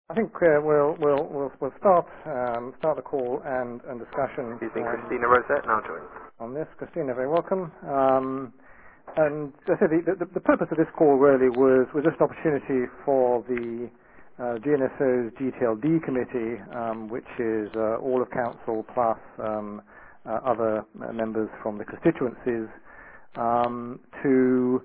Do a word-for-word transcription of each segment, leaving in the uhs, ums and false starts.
I think uh, we'll, we'll we'll we'll start um, start the call and, and discussion. Do you think um, Christina Rosette now joins? On this, Christina, very welcome. Um, and as I said, the, the, the purpose of this call really was was just an opportunity for the uh, G N S O's G T L D committee, um, which is uh, all of council plus um, uh, other uh, members from the constituencies, um, to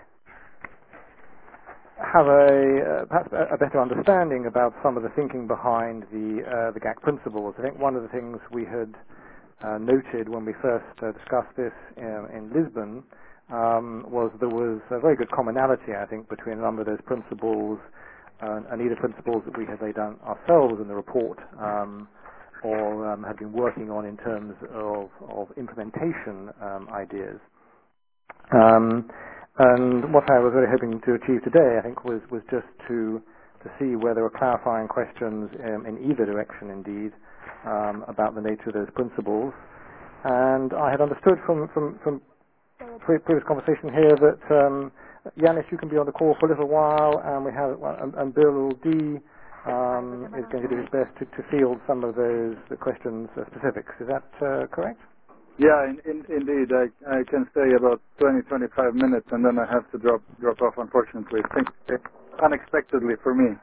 have a uh, perhaps a better understanding about some of the thinking behind the uh, the G A C principles. I think one of the things we had uh, noted when we first uh, discussed this in, in Lisbon um, was there was a very good commonality, I think, between a number of those principles uh, and either principles that we had laid down ourselves in the report um, or um, had been working on in terms of, of implementation um, ideas. Um, And what I was really hoping to achieve today, I think, was, was just to to see whether there were clarifying questions um, in either direction, indeed, um, about the nature of those principles. And I had understood from from, from pre previous conversation here that um, Yanis, you can be on the call for a little while, and we have and, and Bill D um, is going to do his best to, to field some of those the questions uh, specifics. Is that uh, correct? Yeah, in, in, indeed. I, I can stay about twenty, twenty-five minutes, and then I have to drop drop off, unfortunately. Think, unexpectedly for me.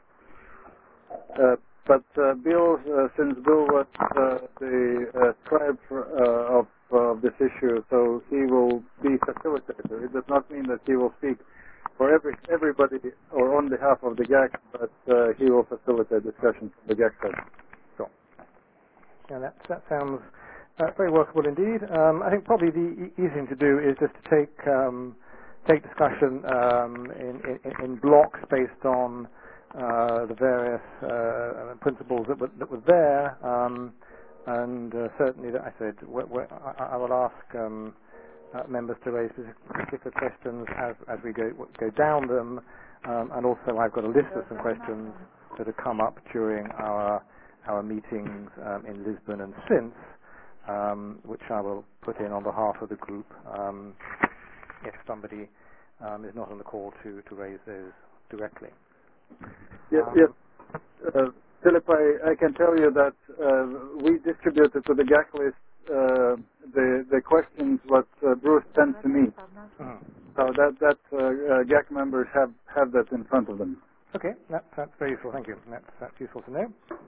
Uh, but uh, Bill, uh, since Bill was uh, the uh, scribe for, uh, of uh, this issue, so he will be facilitator. It does not mean that he will speak for every everybody or on behalf of the G A C, but uh, he will facilitate discussions from the G A C side. Sure. Yeah, that, that sounds Uh, very workable indeed. Um, I think probably the e easy thing to do is just to take um, take discussion um, in, in, in blocks based on uh, the various uh, principles that were, that were there, um, and uh, certainly, that I said, wh wh I, I will ask um, uh, members to raise particular questions as, as we go go down them, um, and also I've got a list of some questions that have come up during our our meetings um, in Lisbon and since. Um, which I will put in on behalf of the group um, if somebody um, is not on the call to, to raise those directly. Yes, um, yes. Uh, Philip, I, I can tell you that uh, we distributed to the G A C list uh, the, the questions what uh, Bruce sent to me. Mm-hmm. So that, that uh, uh, G A C members have, have that in front of them. Okay, that, that's very useful, thank you. That's, that's useful to know.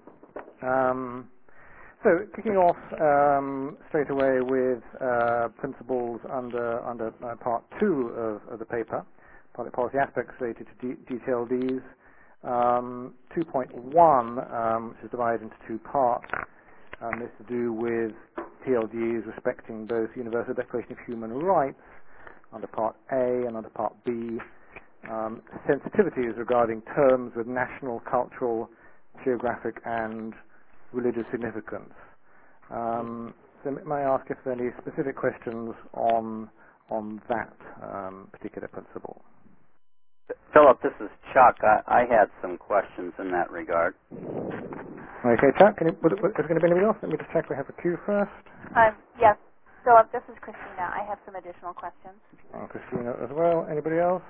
Um, So, kicking off um, straight away with uh, principles under under uh, part two of, of the paper, public policy aspects related to G T L Ds. Um, two point one, um, which is divided into two parts, um, is to do with T L Ds respecting both Universal Declaration of Human Rights under part A and under part B, um, sensitivities regarding terms with national, cultural, geographic, and religious significance. Um, so may I ask if there are any specific questions on on that um, particular principle? Philip, this is Chuck. I, I had some questions in that regard. Okay, Chuck, can you, is there going to be anybody else? Let me just check we have a queue first. Um, yes, Philip, this is Christina. I have some additional questions. Oh, Christina as well. Anybody else?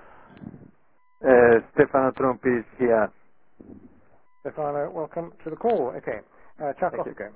Uh, Stefano Trompi is here. Stefano, welcome to the call. Okay. Uh, Chuck, Thank off you go.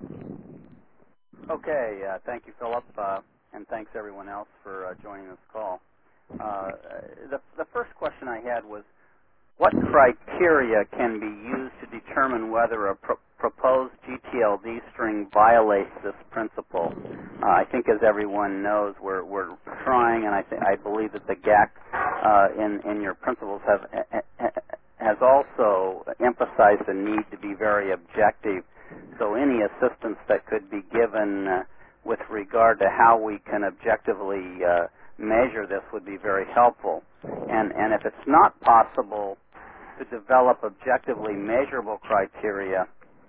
Okay, uh, thank you, Philip, uh, and thanks everyone else for uh, joining this call. Uh, the, the first question I had was, what criteria can be used to determine whether a pro proposed G T L D string violates this principle? Uh, I think, as everyone knows, we're, we're trying, and I, th I believe that the G A C uh, in, in your principles have, has also emphasized the need to be very objective. So any assistance that could be given uh, with regard to how we can objectively uh, measure this would be very helpful. And, and if it's not possible to develop objectively measurable criteria,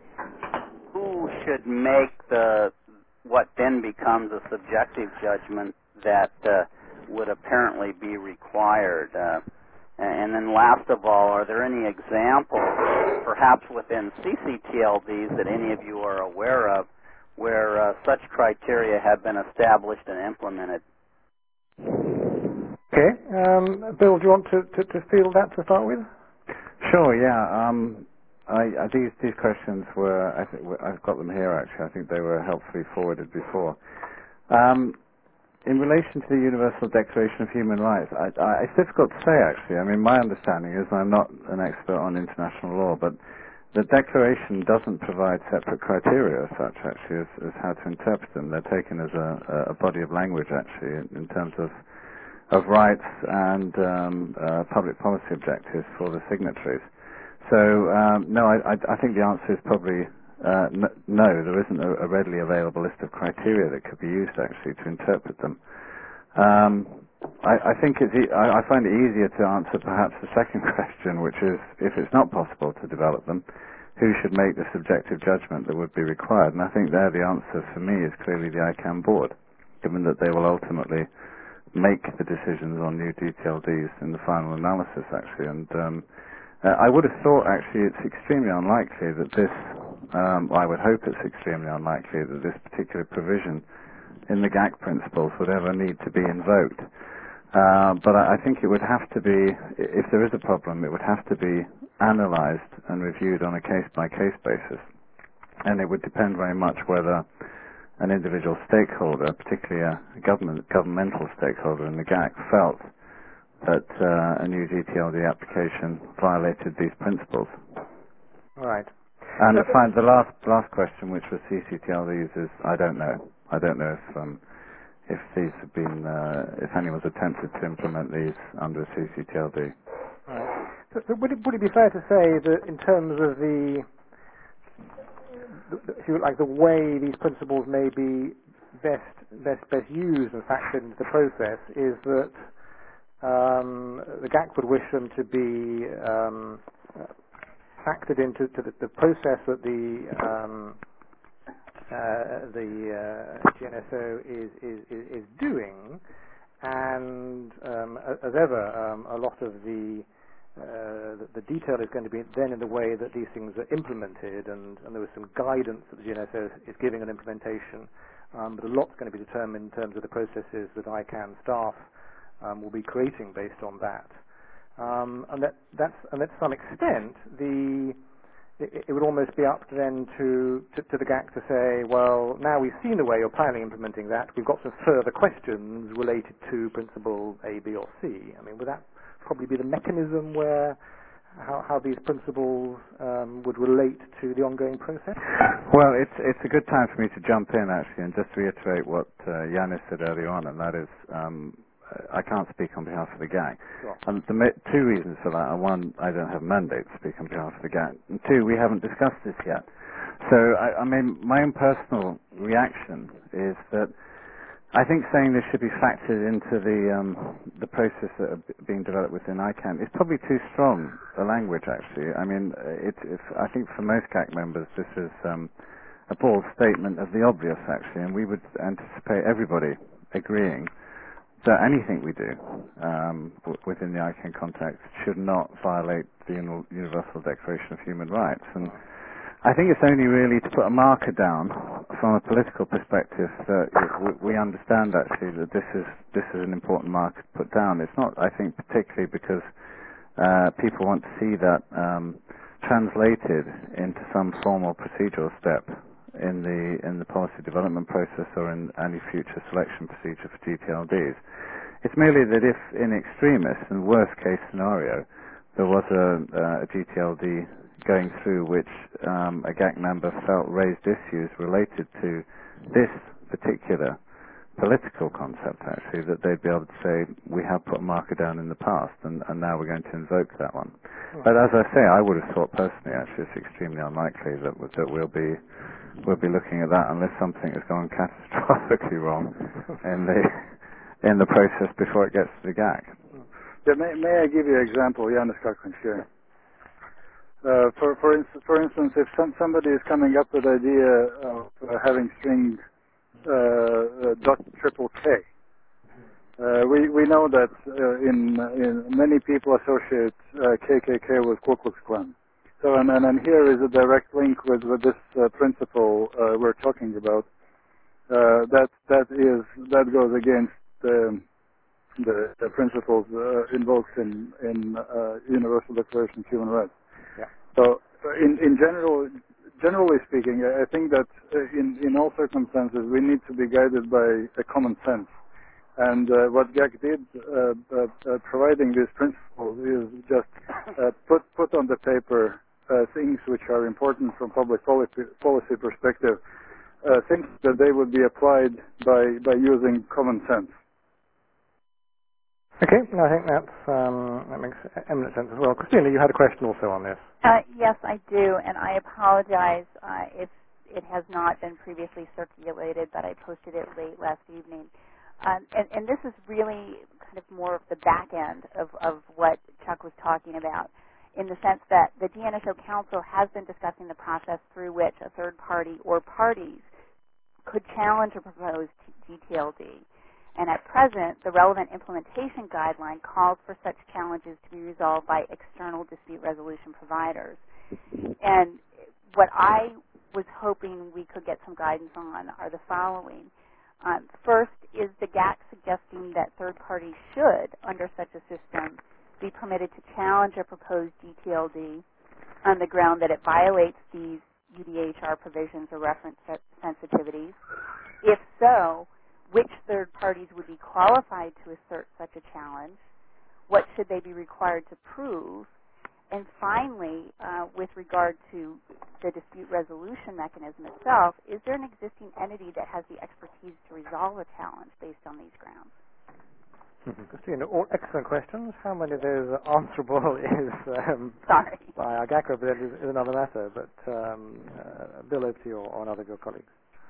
who should make the what then becomes a subjective judgment that uh, would apparently be required? Uh, And then last of all, are there any examples, perhaps within C C T L Ds that any of you are aware of, where uh, such criteria have been established and implemented? Okay. Um, Bill, do you want to, to, to field that to start with? Sure, yeah. Um, I, I, these these questions were, I think, I've got them here actually. I think they were helpfully forwarded before. Um, in relation to the Universal Declaration of Human Rights, I, I, it's difficult to say actually. I mean, my understanding is, I'm not an expert on international law, but the Declaration doesn't provide separate criteria as such actually as, as how to interpret them. They're taken as a, a body of language actually in, in terms of of rights and um, uh, public policy objectives for the signatories. So, um, no, I, I, I think the answer is probably uh, n no. There isn't a, a readily available list of criteria that could be used actually to interpret them. Um, I, I think it's e I, I find it easier to answer perhaps the second question, which is if it's not possible to develop them, who should make the subjective judgment that would be required? And I think there the answer for me is clearly the I CANN board, given that they will ultimately make the decisions on new D T L Ds in the final analysis actually. And um, uh, I would have thought actually it's extremely unlikely that this, um, I would hope it's extremely unlikely that this particular provision in the G A C principles would ever need to be invoked. Uh, but I, I think it would have to be, if there is a problem, it would have to be analyzed and reviewed on a case-by-case basis. And it would depend very much whether an individual stakeholder, particularly a government, governmental stakeholder in the G A C, felt that uh, a new G T L D application violated these principles. Right. And I find the last last question, which was C C T L Ds, is I don't know. I don't know if um, if these have been, uh, if anyone's attempted to implement these under a C C T L D. Right. So, so would it would it be fair to say that in terms of the if you like, the way these principles may be best best best used and factored into the process is that um, the G A C would wish them to be um, factored into to the, the process that the um, uh, the uh, G N S O is, is is doing, and um, as ever, um, a lot of the Uh, the, the detail is going to be then in the way that these things are implemented, and, and there was some guidance that the G N S O is giving on implementation, um, but a lot's going to be determined in terms of the processes that I CANN staff um, will be creating based on that. Um, and that that's and to some extent, the it, it would almost be up then to, to, to the G A C to say, well, now we've seen the way you're planning implementing that, we've got some further questions related to principle A, B, or C. I mean, would that probably be the mechanism where how, how these principles um, would relate to the ongoing process? Well, it's it's a good time for me to jump in actually and just reiterate what uh, Yanis said earlier on, and that is um, I can't speak on behalf of the G A C. Sure. And the ma two reasons for that are: one, I don't have a mandate to speak on behalf of the G A C, and two, we haven't discussed this yet. So I, I mean, my own personal reaction is that I think saying this should be factored into the um, the process that are being developed within I CANN is probably too strong a language. Actually, I mean, it, it's, I think for most G A C members, this is um, a bold statement of the obvious. Actually, and we would anticipate everybody agreeing that anything we do um, w within the I CANN context should not violate the Uni Universal Declaration of Human Rights. And I think it's only really to put a marker down from a political perspective that we understand actually that this is this is an important marker to put down. It's not, I think, particularly because uh, people want to see that um, translated into some formal procedural step in the in the policy development process or in any future selection procedure for G T L Ds. It's merely that if, in extremis and worst case scenario, there was a, uh, a G T L D going through which um, a G A C member felt raised issues related to this particular political concept, actually, that they'd be able to say, we have put a marker down in the past, and, and now we're going to invoke that one. Hmm. But as I say, I would have thought personally, actually, it's extremely unlikely that, that we'll be we'll be looking at that unless something has gone catastrophically wrong in the in the process before it gets to the G A C. Yeah, may, may I give you an example? Yanis Kakman here. Uh, for for, ins for instance, if some, somebody is coming up with the idea of uh, having string uh, uh, dot triple K, uh, we we know that uh, in in many people associate uh, K K K with Ku Klux Klan. So and, and and here is a direct link with with this uh, principle uh, we're talking about. Uh, that that is that goes against the the, the principles uh, invoked in in uh, Universal Declaration of Human Rights. Yeah. So in, in general, generally speaking, I think that uh, in, in all circumstances we need to be guided by a common sense. And uh, what G A C did, uh, uh, uh, providing these principles, is just uh, put put on the paper uh, things which are important from public policy, policy perspective, uh, things that they would be applied by by using common sense. Okay, no, I think that's um, that makes eminent sense as well. Christina, you had a question also on this. Uh, yes, I do, and I apologize uh, if it has not been previously circulated, but I posted it late last evening. Um, and, and this is really kind of more of the back end of, of what Chuck was talking about, in the sense that the D N S O Council has been discussing the process through which a third party or parties could challenge a proposed G T L D. And at present, the relevant implementation guideline calls for such challenges to be resolved by external dispute resolution providers. And what I was hoping we could get some guidance on are the following. Um, first, is the G A C suggesting that third parties should, under such a system, be permitted to challenge a proposed G T L D on the ground that it violates these U D H R provisions or reference sensitivities? If so, which third parties would be qualified to assert such a challenge? What should they be required to prove? And finally, uh, with regard to the dispute resolution mechanism itself, is there an existing entity that has the expertise to resolve a challenge based on these grounds? Mm-hmm. Christina, all excellent questions. How many of those are answerable is um, Sorry. by our G A C representatives is another matter, but um, uh, Bill, over to you or another of your colleagues.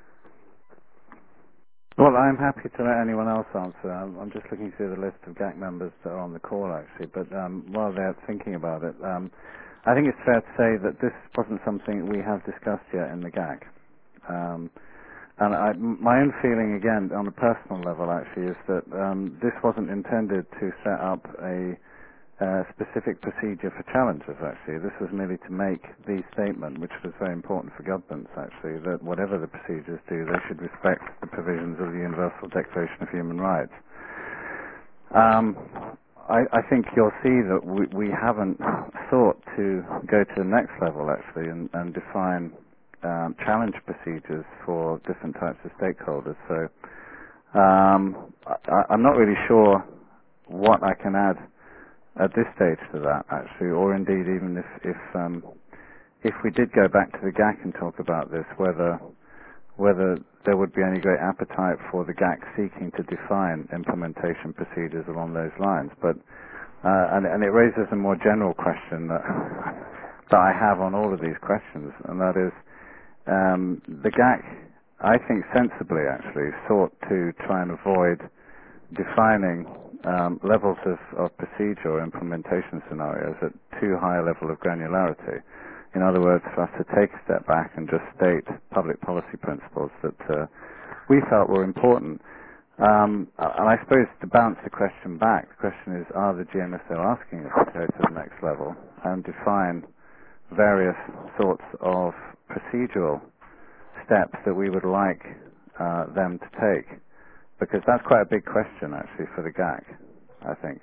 Well, I'm happy to let anyone else answer. I'm, I'm just looking through the list of G A C members that are on the call, actually. But um, while they're thinking about it, um, I think it's fair to say that this wasn't something we have discussed yet in the G A C. Um, and I, my own feeling, again, on a personal level, actually, is that um, this wasn't intended to set up a uh, specific procedure for challenges, actually. This was merely to make the statement, which was very important for governments, actually, that whatever the procedures do, they should respect the provisions of the Universal Declaration of Human Rights. Um, I, I think you'll see that we, we haven't sought to go to the next level, actually, and, and define um, challenge procedures for different types of stakeholders. So um, I, I'm not really sure what I can add at this stage to that, actually, or indeed even if if, um, if we did go back to the G A C and talk about this, whether whether there would be any great appetite for the G A C seeking to define implementation procedures along those lines. But uh, and, and it raises a more general question that that I have on all of these questions, and that is um, the G A C, I think sensibly actually sought to try and avoid defining um, levels of, of procedure or implementation scenarios at too high a level of granularity. In other words, for us to take a step back and just state public policy principles that uh, we felt were important. Um, and I suppose to bounce the question back, the question is, are the G M S O asking us to go to the next level and define various sorts of procedural steps that we would like uh, them to take? Because that's quite a big question, actually, for the G A C, I think.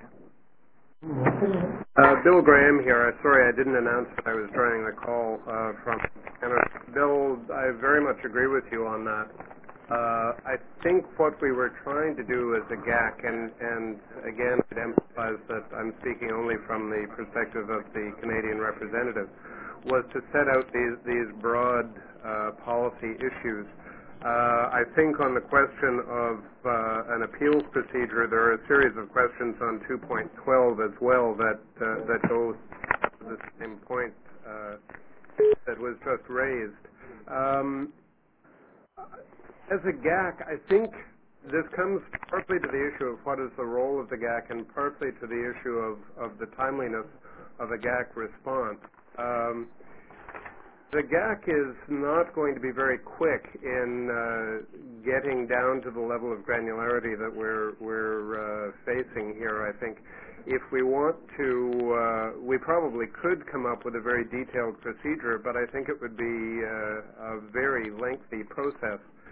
Uh, Bill Graham here. Uh, sorry I didn't announce that I was joining the call uh, from Canada. Bill, I very much agree with you on that. Uh, I think what we were trying to do as a G A C, and, and again, I'd emphasize that I'm speaking only from the perspective of the Canadian representative, was to set out these, these broad uh, policy issues. Uh, I think on the question of uh, an appeals procedure, there are a series of questions on two point twelve as well that uh, that go to the same point uh, that was just raised. Um, as a G A C, I think this comes partly to the issue of what is the role of the G A C and partly to the issue of, of the timeliness of a G A C response. Um, The G A C is not going to be very quick in uh, getting down to the level of granularity that we're we're uh, facing here. I think if we want to, uh, we probably could come up with a very detailed procedure, but I think it would be uh, a very lengthy process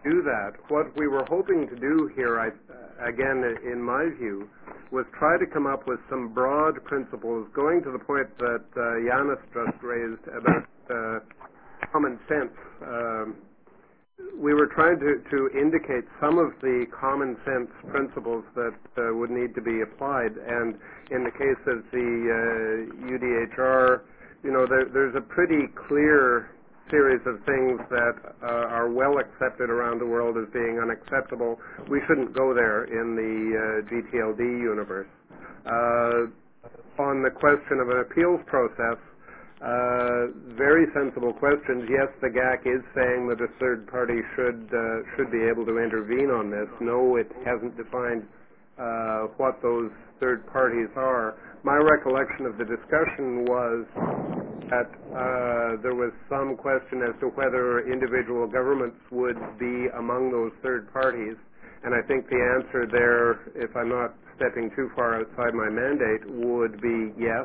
do that. What we were hoping to do here, I, again, in my view, was try to come up with some broad principles, going to the point that uh, Janis just raised about uh, common sense. Um, we were trying to, to indicate some of the common sense principles that uh, would need to be applied. And in the case of the uh, U D H R, you know, there, there's a pretty clear series of things that uh, are well accepted around the world as being unacceptable. We shouldn't go there in the uh, G T L D universe. Uh, on the question of an appeals process, uh, very sensible questions. Yes, the G A C is saying that a third party should uh, should be able to intervene on this. No, it hasn't defined uh, what those third parties are. My recollection of the discussion was that uh, there was some question as to whether individual governments would be among those third parties. And I think the answer there, if I'm not stepping too far outside my mandate, would be yes.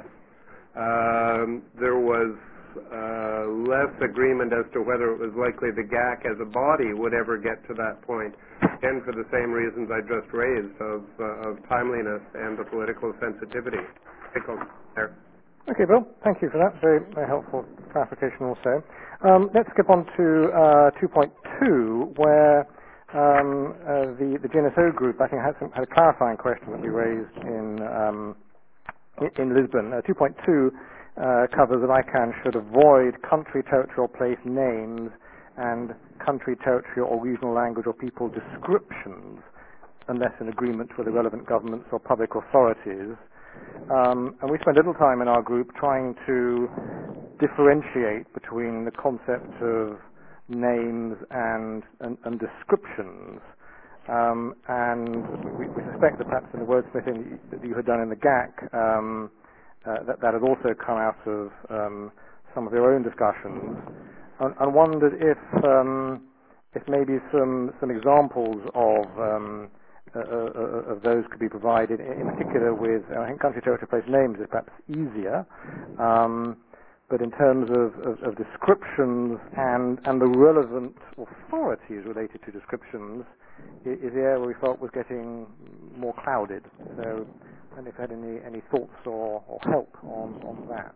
Um, there was uh, less agreement as to whether it was likely the G A C as a body would ever get to that point, and for the same reasons I just raised of, uh, of timeliness and the political sensitivity. There. Okay, Bill, thank you for that. Very, very helpful clarification also. Um, let's skip on to uh, two point two, where um, uh, the, the G N S O group, I think, had, some, had a clarifying question that we raised in um, in Lisbon. Uh, two point two uh, covers that I C A N should avoid country, territory, or place names and country, territory, or regional language or people descriptions unless in agreement with the relevant governments or public authorities. Um, and we spent a little time in our group trying to differentiate between the concept of names and, and, and descriptions. Um, and we, we suspect that perhaps in the wordsmithing that you had done in the G A C, um, uh, that, that had also come out of um, some of your own discussions, and, and wondered if um, if maybe some some examples of um, uh, uh, of those could be provided, in particular with, I think, country, territory, place names is perhaps easier. Um, But in terms of, of, of descriptions and, and the relevant authorities related to descriptions is, is the area we felt was getting more clouded. So I don't know if you had any, any thoughts or, or help on, on that.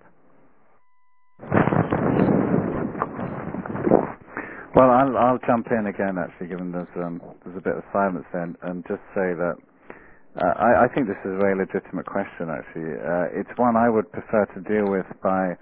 Well, I'll, I'll jump in again, actually, given there's, um, there's a bit of silence then, and just say that uh, I, I think this is a very legitimate question, actually. Uh, it's one I would prefer to deal with by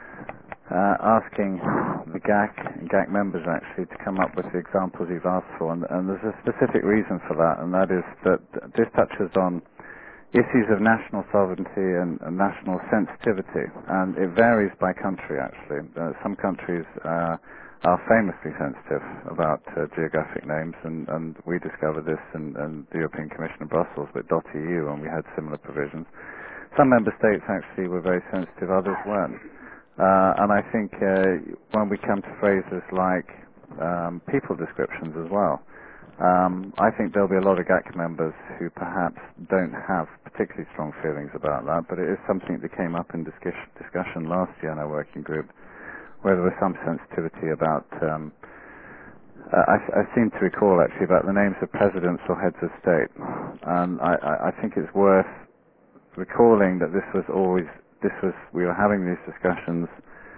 Uh, asking the G A C and G A C members actually to come up with the examples you've asked for, and, and there's a specific reason for that, and that is that this touches on issues of national sovereignty and, and national sensitivity, and it varies by country actually. Uh, some countries uh, are famously sensitive about uh, geographic names, and, and we discovered this in, in the European Commission in Brussels with .eu, and we had similar provisions. Some member states actually were very sensitive, others weren't. Uh, and I think uh, when we come to phrases like um, people descriptions as well, um, I think there'll be a lot of G A C members who perhaps don't have particularly strong feelings about that, but it is something that came up in discuss discussion last year in our working group, where there was some sensitivity about, um, uh, I, I seem to recall actually about the names of presidents or heads of state. And I, I, I think it's worth recalling that this was always This was we were having these discussions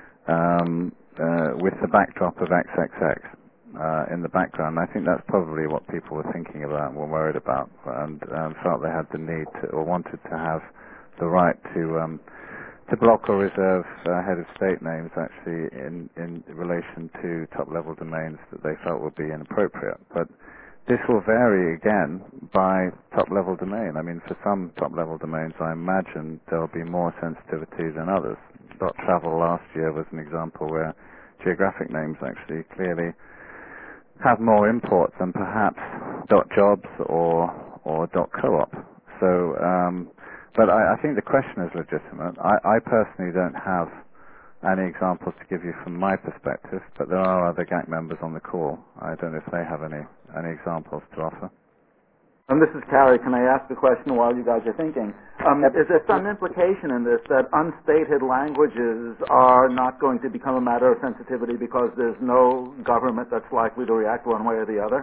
um, uh, with the backdrop of triple X uh, in the background. I think that's probably what people were thinking about and were worried about, and um, felt they had the need to, or wanted to have the right to um, to block or reserve uh, head of state names actually in in relation to top level domains that they felt would be inappropriate. But this will vary again by top-level domain. I mean, for some top-level domains, I imagine there will be more sensitivity than others. .travel last year was an example where geographic names actually clearly have more import than perhaps .jobs or or .coop. So, um, but I, I think the question is legitimate. I, I personally don't have any examples to give you from my perspective, but there are other G A C members on the call. I don't know if they have any any examples to offer. Um, this is Carrie. Can I ask a question while you guys are thinking? Um, is there some implication in this that unstated languages are not going to become a matter of sensitivity because there's no government that's likely to react one way or the other?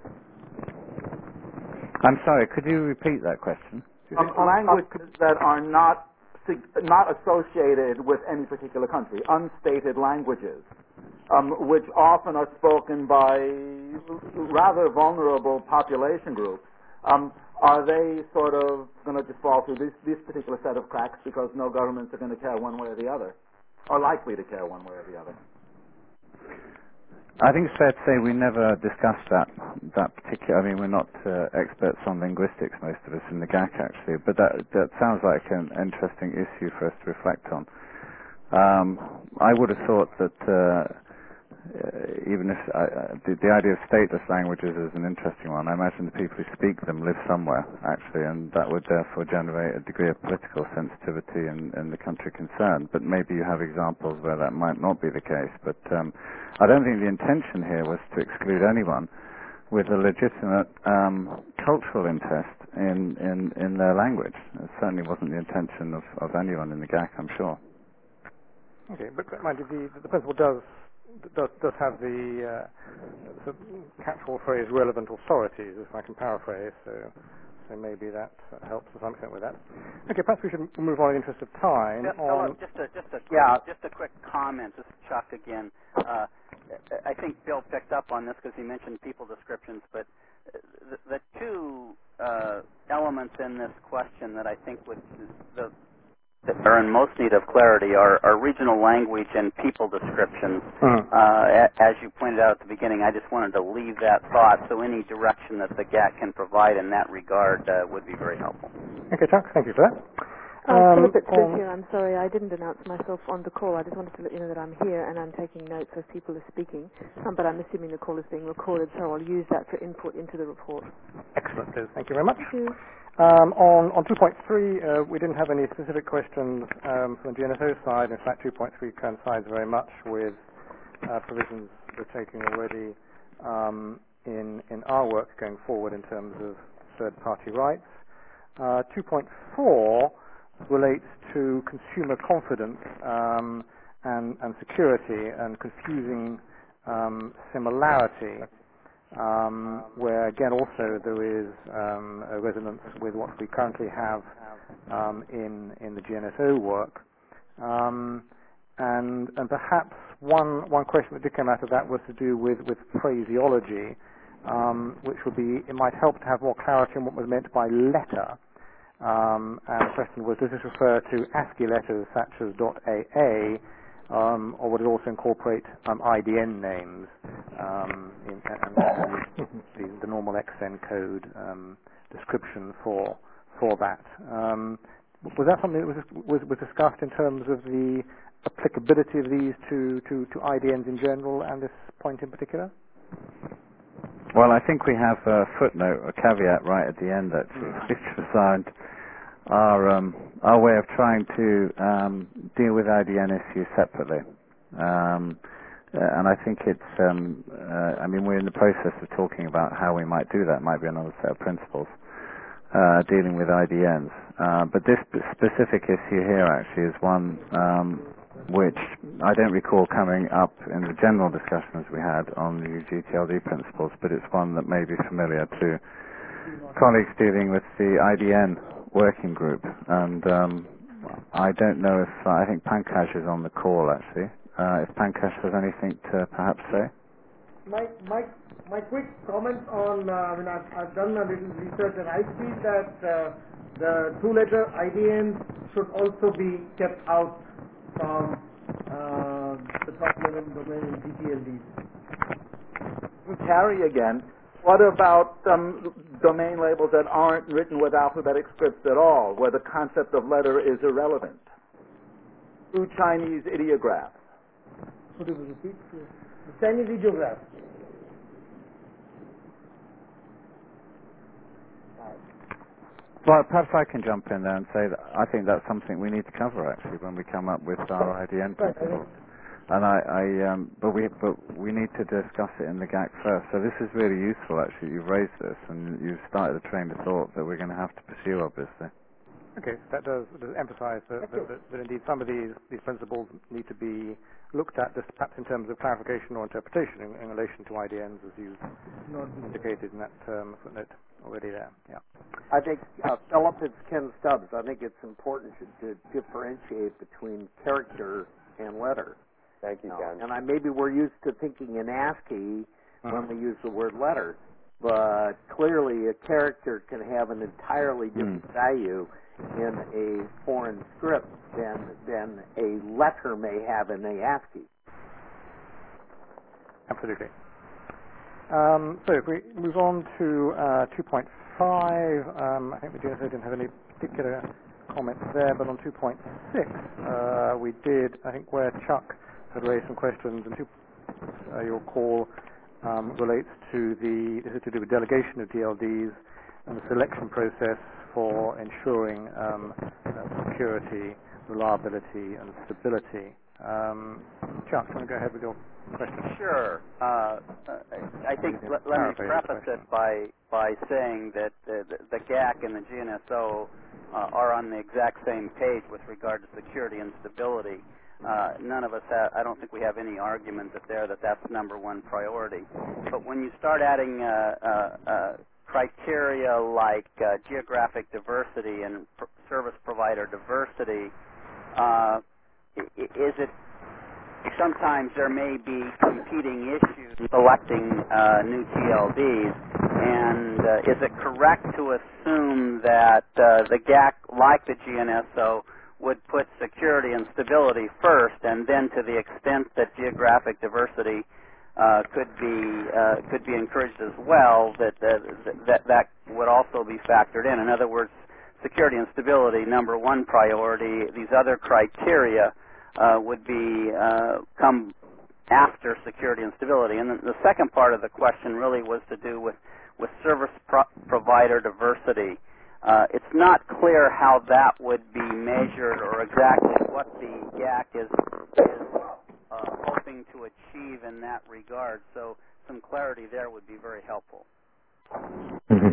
I'm sorry, could you repeat that question? Um, languages that are not not associated with any particular country, unstated languages, um, which often are spoken by rather vulnerable population groups. Um, are they sort of going to just fall through this, this particular set of cracks because no governments are going to care one way or the other, or likely to care one way or the other? I think it's fair to say we never discussed that that particular. I mean, we're not uh, experts on linguistics, most of us in the G A C actually, but that that sounds like an interesting issue for us to reflect on. Um, I would have thought that uh, even if uh, the, the idea of stateless languages is an interesting one. I imagine the people who speak them live somewhere actually, and that would therefore generate a degree of political sensitivity in, in the country concerned. But maybe you have examples where that might not be the case. But um, I don't think the intention here was to exclude anyone with a legitimate um, cultural interest in, in, in their language. It certainly wasn't the intention of, of anyone in the G A C, I'm sure. Okay, but mind you, the, the principle does does, does have the, uh, the catch-all phrase relevant authorities, if I can paraphrase, so, so maybe that uh, helps to some extent with that. Okay, perhaps we should move on in the interest of time. Just, on just, a, just, a, yeah, just a quick comment. This is Chuck again. Uh, I think Bill picked up on this because he mentioned people descriptions, but the, the two uh, elements in this question that I think would the that are in most need of clarity are, are regional language and people descriptions. Uh-huh. Uh, as you pointed out at the beginning, I just wanted to leave that thought, so any direction that the G A C can provide in that regard uh, would be very helpful. Okay, Chuck, thank you for that. Um, Um, Philip, it's Liz on- here. I'm sorry, I didn't announce myself on the call. I just wanted to let you know that I'm here and I'm taking notes as people are speaking. Um, but I'm assuming the call is being recorded, so I'll use that for input into the report. Excellent, Liz. Thank you very much. Thank you. Um, on on two point three, uh, we didn't have any specific questions um, from the G N S O side. In fact, two point three coincides very much with uh, provisions we're taking already um, in in our work going forward in terms of third-party rights. Uh, two point four relates to consumer confidence um, and, and security and confusing um, similarity. Um, where again also there is um, a resonance with what we currently have um, in in the G N S O work, um, and and perhaps one one question that did come out of that was to do with with phraseology, um, which would be it might help to have more clarity on what was meant by letter. Um, and the question was, does this refer to ASCII letters such as .A A? Um, or would it also incorporate um, I D N names um, in, and, and the, the normal X N code um, description for for that? Um, was that something that was, was was discussed in terms of the applicability of these to, to, to I D Ns in general and this point in particular? Well, I think we have a footnote, a caveat right at the end actually, Mm. which was our our, um, our way of trying to um, deal with I D N issues separately. Um, uh, and I think it's, um, uh, I mean, we're in the process of talking about how we might do that. Might be another set of principles uh, dealing with I D Ns. Uh, but this specific issue here actually is one um, which I don't recall coming up in the general discussions we had on the G T L D principles, but it's one that may be familiar to colleagues dealing with the I D N working group. And um, I don't know if, uh, I think Pankaj is on the call actually. Uh, if Pankaj has anything to perhaps say? My, my, my quick comment on, uh, I mean, I've, I've done a little research and I see that uh, the two-letter I D Ns should also be kept out from uh, the top-level domain in G T L Ds. Carrie again. What about um, domain labels that aren't written with alphabetic scripts at all, where the concept of letter is irrelevant? Through Chinese ideographs. Could you repeat? The Chinese ideograph. Well, perhaps I can jump in there and say that I think that's something we need to cover actually when we come up with our I D N principles. And I, I um, but we, but we need to discuss it in the G A C first. So this is really useful, actually. You've raised this, and you've started a train of thought that we're going to have to pursue, obviously. Okay, so that does, does emphasize that, that, that, that indeed some of these, these principles need to be looked at, just perhaps in terms of clarification or interpretation in, in relation to I D Ns, as you've indicated in that um, footnote already there. Yeah. I think, uh, Philip, it's Ken Stubbs. I think it's important to, to differentiate between character and letter. Thank you, Ken. And I, maybe we're used to thinking in ASCII uh-huh. when we use the word letter, but clearly a character can have an entirely different mm. value in a foreign script than than a letter may have in a ASCII. Absolutely. Um, so if we move on to uh, two point five, um, I think the G N S O didn't have any particular comments there, but on two point six, uh, we did, I think, where Chuck had raised some questions, and two, uh, your call um, relates to the, this is to do with delegation of D L Ds and the selection process for ensuring um, uh, security, reliability, and stability. Um, Chuck, do you want to go ahead with your question? Sure. Uh, I think let, let me preface it by by saying that the, the G A C and the G N S O uh, are on the exact same page with regard to security and stability. Uh, none of us have, I don't think we have any argument that there that that's number one priority. But when you start adding uh, uh, uh, criteria like uh, geographic diversity and pr- service provider diversity, uh, is it sometimes there may be competing issues selecting uh, new T L Ds, and uh, is it correct to assume that uh, the G A C, like the G N S O, would put security and stability first, and then to the extent that geographic diversity uh, could be uh, could be encouraged as well, that, uh, that that would also be factored in? In other words, security and stability, number one priority. These other criteria uh, would be uh, come after security and stability. And the, the second part of the question really was to do with with service pro- provider diversity. Uh, it's not clear how that would be measured or exactly what the G A C is, is uh, hoping to achieve in that regard. So some clarity there would be very helpful. Mm-hmm.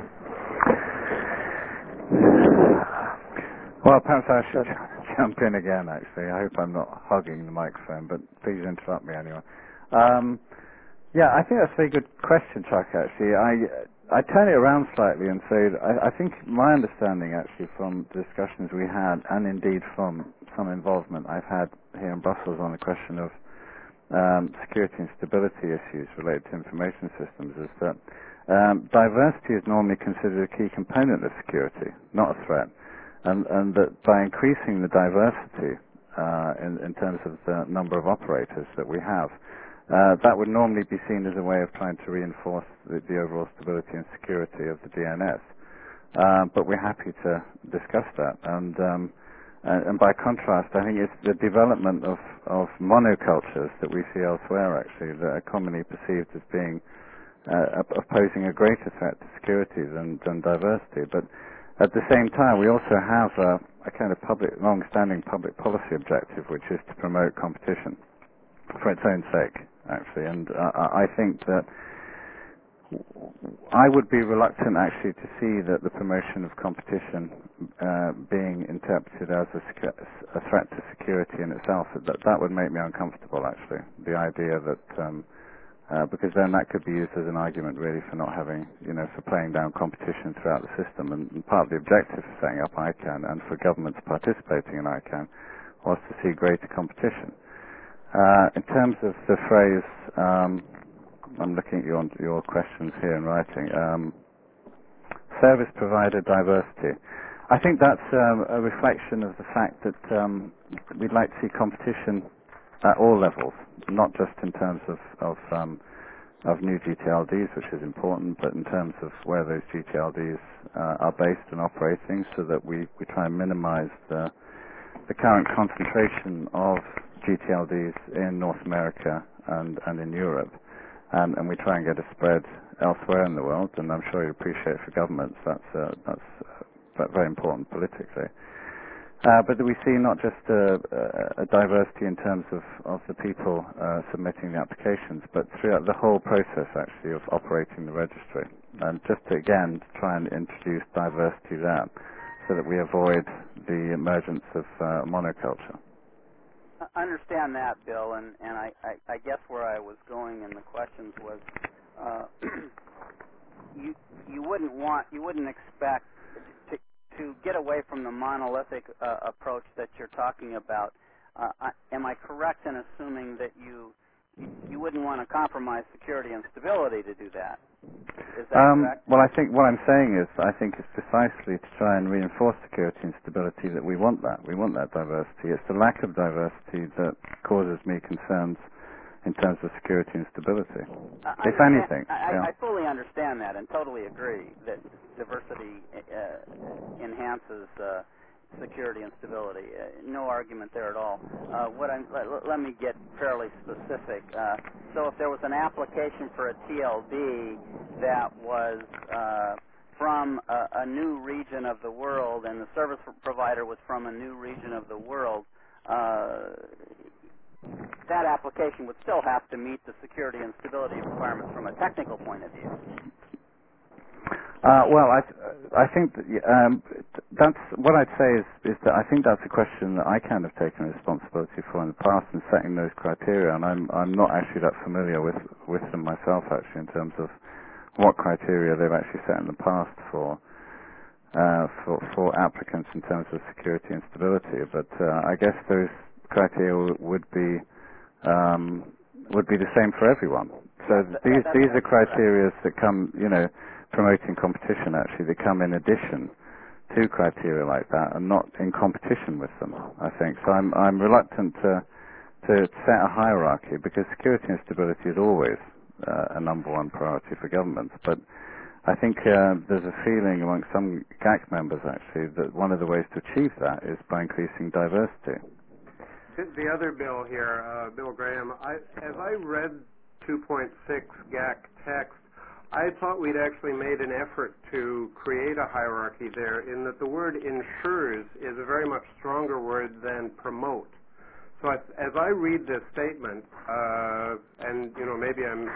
Well, perhaps I should jump in again, actually. I hope I'm not hogging the microphone, but please interrupt me anyway. Um, yeah, I think that's a very good question, Chuck, actually. I... I turn it around slightly and say that I, I think my understanding actually from the discussions we had, and indeed from some involvement I've had here in Brussels on the question of um, security and stability issues related to information systems, is that um, diversity is normally considered a key component of security, not a threat, and, and that by increasing the diversity uh, in, in terms of the number of operators that we have, Uh, that would normally be seen as a way of trying to reinforce the, the overall stability and security of the D N S. Um, but we're happy to discuss that. And, um, and, and by contrast, I think it's the development of, of monocultures that we see elsewhere, actually, that are commonly perceived as being uh, of posing a greater threat to security than, than diversity. But at the same time, we also have a, a kind of public, long-standing public policy objective, which is to promote competition for its own sake, actually. And uh, I think that I would be reluctant, actually, to see that the promotion of competition uh, being interpreted as a, secu- a threat to security in itself. That that would make me uncomfortable, actually. The idea that, um, uh, because then that could be used as an argument, really, for not having, you know, for playing down competition throughout the system. And, and part of the objective for setting up I CANN and for governments participating in I CANN was to see greater competition. Uh, in terms of the phrase, um, I'm looking at your, your questions here in writing, um, service provider diversity. I think that's um, a reflection of the fact that um, we'd like to see competition at all levels, not just in terms of, of, um, of new G T L Ds, which is important, but in terms of where those G T L Ds uh, are based and operating, so that we, we try and minimize the, the current concentration of G T L Ds in North America and, and in Europe, and, and we try and get a spread elsewhere in the world. And I'm sure you appreciate for governments that's uh, that's uh, very important politically. Uh, but that we see not just a, a, a diversity in terms of, of the people uh, submitting the applications, but throughout the whole process, actually, of operating the registry. And just to, again, to try and introduce diversity there, so that we avoid the emergence of uh, monoculture. I understand that, Bill, and, and I, I, I guess where I was going in the questions was uh, you you wouldn't want you wouldn't expect to to get away from the monolithic uh, approach that you're talking about. Uh, I, am I correct in assuming that you you wouldn't want to compromise security and stability to do that? Is that um, correct? Well, I think what I'm saying is I think it's precisely to try and reinforce security and stability that we want that. We want that diversity. It's the lack of diversity that causes me concerns in terms of security and stability. I if anything. I, yeah. I fully understand that and totally agree that diversity uh, enhances uh, security and stability. Uh, no argument there at all. Uh, what I'm, let, let me get fairly specific. Uh, so if there was an application for a T L D that was uh, from a, a new region of the world and the service provider was from a new region of the world, uh, that application would still have to meet the security and stability requirements from a technical point of view. Uh, well, I, I think that, um, that's what I'd say is, is that I think that's a question that I kind of taken responsibility for in the past in setting those criteria, and I'm I'm not actually that familiar with with them myself actually in terms of what criteria they've actually set in the past for uh, for for applicants in terms of security and stability. But uh, I guess those criteria would be um, would be the same for everyone. So Yes, these that, these are correct. criteria that come, you know, promoting competition. Actually, they come in addition to criteria like that, and not in competition with them. I think so. I'm I'm reluctant to to set a hierarchy because security and stability is always uh, a number one priority for governments. But I think uh, there's a feeling among some G A C members actually that one of the ways to achieve that is by increasing diversity. The other bill here, uh, Bill Graham, I, as I read two point six G A C text, I thought we'd actually made an effort to create a hierarchy there in that the word ensures is a very much stronger word than promote. So as, as I read this statement, uh, and, you know, maybe I'm...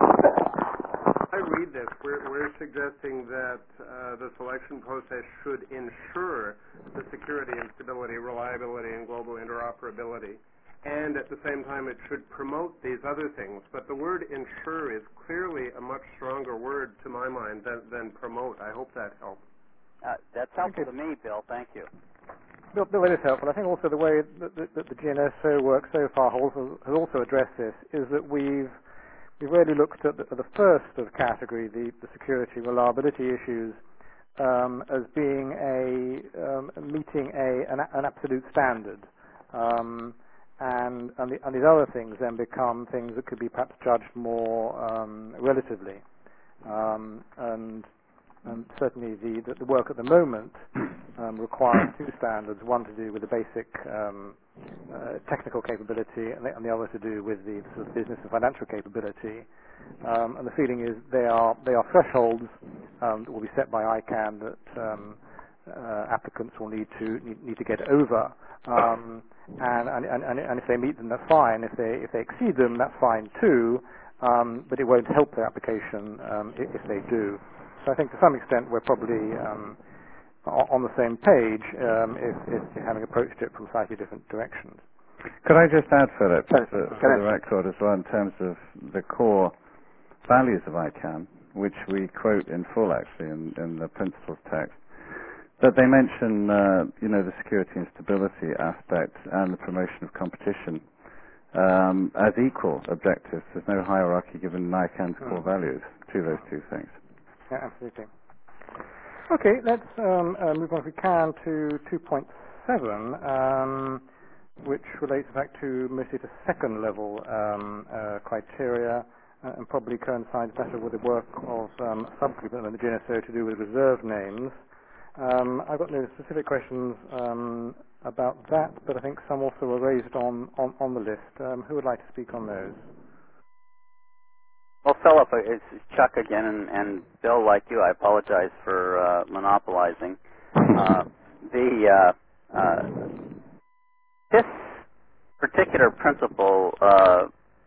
I read this, we're, we're suggesting that uh, the selection process should ensure the security and stability, reliability, and global interoperability. And at the same time, it should promote these other things. But the word ensure is clearly a much stronger word, to my mind, than, than promote. I hope that helps. Uh, that's helpful to me, Bill. Thank you. Bill, Bill, it is helpful. I think also the way that, that, that the G N S O work so far has also, has also addressed this is that we've we've really looked at the, at the first of the category, the, the security reliability issues, um, as being a um, meeting a an, an absolute standard. Um, And, and, the, and these other things then become things that could be perhaps judged more um, relatively. Um, and, and certainly the, the, the work at the moment um, requires two standards, one to do with the basic um, uh, technical capability and the, and the other to do with the sort of business and financial capability. Um, and the feeling is they are, they are thresholds um, that will be set by I CANN that um, uh, applicants will need to, need, need to get over. Um, and, and, and, and if they meet them, that's fine. If they if they exceed them, that's fine too. Um, but it won't help their application um, if, if they do. So I think to some extent we're probably um, on the same page, um, if, if having approached it from slightly different directions. Could I just add, Philip, Yes, for, for the record as well, in terms of the core values of I CANN, which we quote in full actually in, in the principles text. But they mention, uh, you know, the security and stability aspect and the promotion of competition um, as equal objectives. There's no hierarchy given I CANN's mm. core values to those two things. Yeah, absolutely. Okay, let's um, uh, move on if we can to two point seven, um, which relates back to mostly to second level um, uh, criteria uh, and probably coincides better with the work of um, subgroup in the G N S O to do with reserve names. Um, I've got no specific questions um, about that, but I think some also were raised on, on, on the list. Um, who would like to speak on those? Well, Philip, it's Chuck again, and, and Bill, like you, I apologize for uh, monopolizing. Uh, the uh, uh, this particular principle, uh,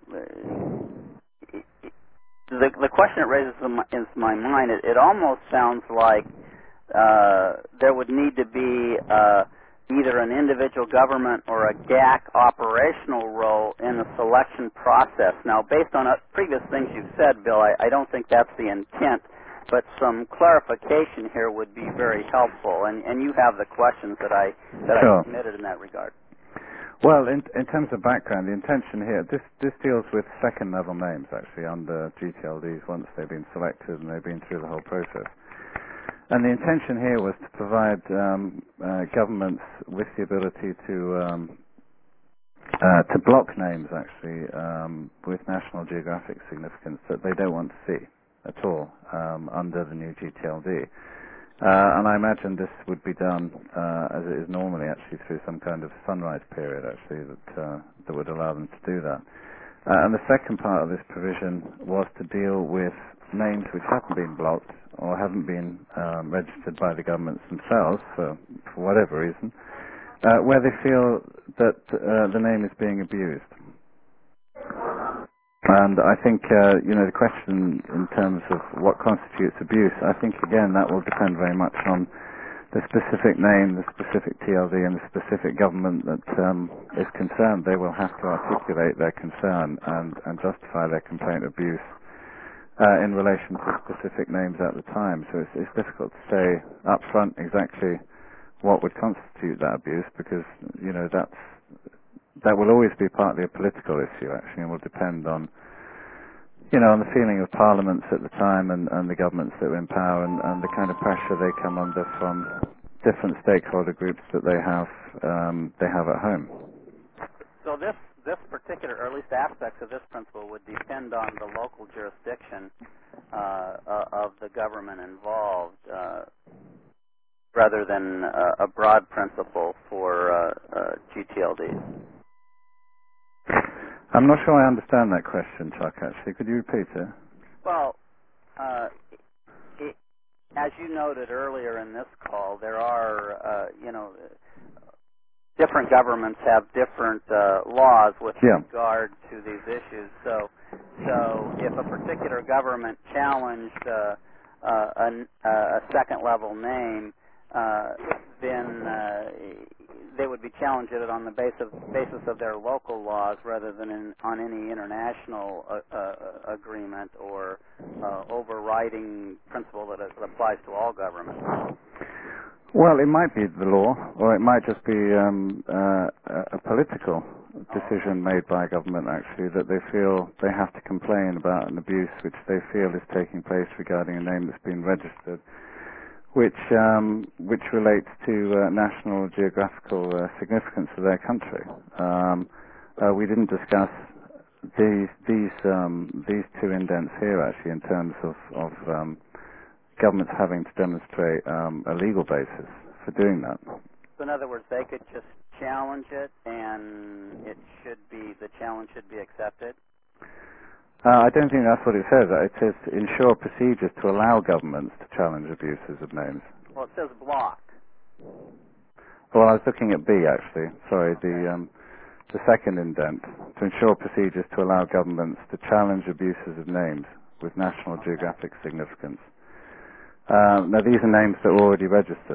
the, the question it raises in my, in my mind, it, it almost sounds like uh, there would need to be uh, either an individual government or a G A C operational role in the selection process. Now, based on uh, previous things you've said, Bill, I, I don't think that's the intent, but some clarification here would be very helpful. And, and you have the questions that I that Sure. I submitted in that regard. Well, in, in terms of background, the intention here, this, this deals with second-level names, actually, under G T L Ds once they've been selected and they've been through the whole process. And the intention here was to provide um, uh, governments with the ability to um, uh, to block names, actually, um, with national geographic significance that they don't want to see at all um, under the new G T L D. Uh, and I imagine this would be done uh, as it is normally, actually, through some kind of sunrise period, actually, that uh, that would allow them to do that. Uh, and the second part of this provision was to deal with names which haven't been blocked or haven't been um, registered by the governments themselves for, for whatever reason, uh, where they feel that uh, the name is being abused. And I think, uh, you know, the question in terms of what constitutes abuse, I think, again, that will depend very much on the specific name, the specific T L D, and the specific government that um, is concerned. They will have to articulate their concern and, and justify their complaint of abuse uh, in relation to specific names at the time. So it's, it's difficult to say up front exactly what would constitute that abuse, because, you know, that's that will always be partly a political issue, actually, and will depend on, you know, on the feeling of parliaments at the time and, and the governments that were in power, and, and the kind of pressure they come under from different stakeholder groups that they have um, they have at home. So this this particular, or at least aspects of this principle, would depend on the local jurisdiction uh, uh, of the government involved, uh, rather than uh, a broad principle for uh, uh, G T L Ds. I'm not sure I understand that question, Chuck, actually. Could you repeat it? Well, uh, it, as you noted earlier in this call, there are, uh, you know, different governments have different uh, laws with yeah. regard to these issues. So, so if a particular government challenged uh, uh, a, a second-level name, uh, then uh, they would be challenged on the basis basis of their local laws rather than in, on any international uh, uh, agreement or uh, overriding principle that, that applies to all governments. Well, it might be the law, or it might just be um, uh, a political decision made by a government, actually, that they feel they have to complain about an abuse which they feel is taking place regarding a name that's been registered, which um, which relates to uh, national geographical uh, significance of their country. Um, uh, we didn't discuss these these um, these two indents here, actually, in terms of, of um, governments having to demonstrate um, a legal basis for doing that. So in other words, they could just challenge it, and it should be the challenge should be accepted. Uh, I don't think that's what it says. It says ensure procedures to allow governments to challenge abuses of names. Well, it says block. Well, I was looking at B, actually. Sorry, the um, the second indent, to ensure procedures to allow governments to challenge abuses of names with national okay. geographic significance. Uh, now, these are names that are already registered.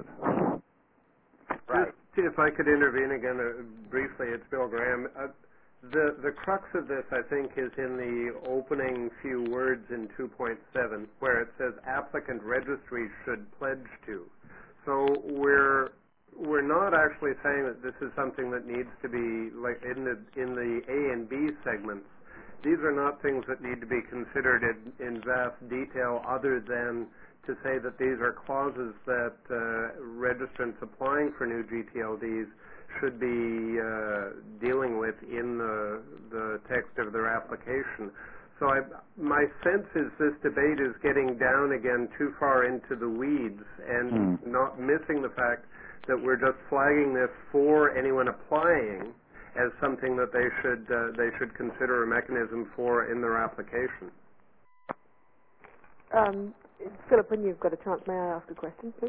Right. Just, if I could intervene again uh, briefly, it's Bill Graham. Uh, The the crux of this, I think, is in the opening few words in two point seven, where it says applicant registry should pledge to. So we're we're not actually saying that this is something that needs to be like in the in the A and B segments. These are not things that need to be considered in, in vast detail, other than to say that these are clauses that uh, registrants applying for new G T L Ds should be uh, dealing with in the, the text of their application. So I, my sense is this debate is getting down again too far into the weeds and mm. not missing the fact that we're just flagging this for anyone applying as something that they should uh, they should consider a mechanism for in their application. Um, Philip, when you've got a chance, may I ask a question, please?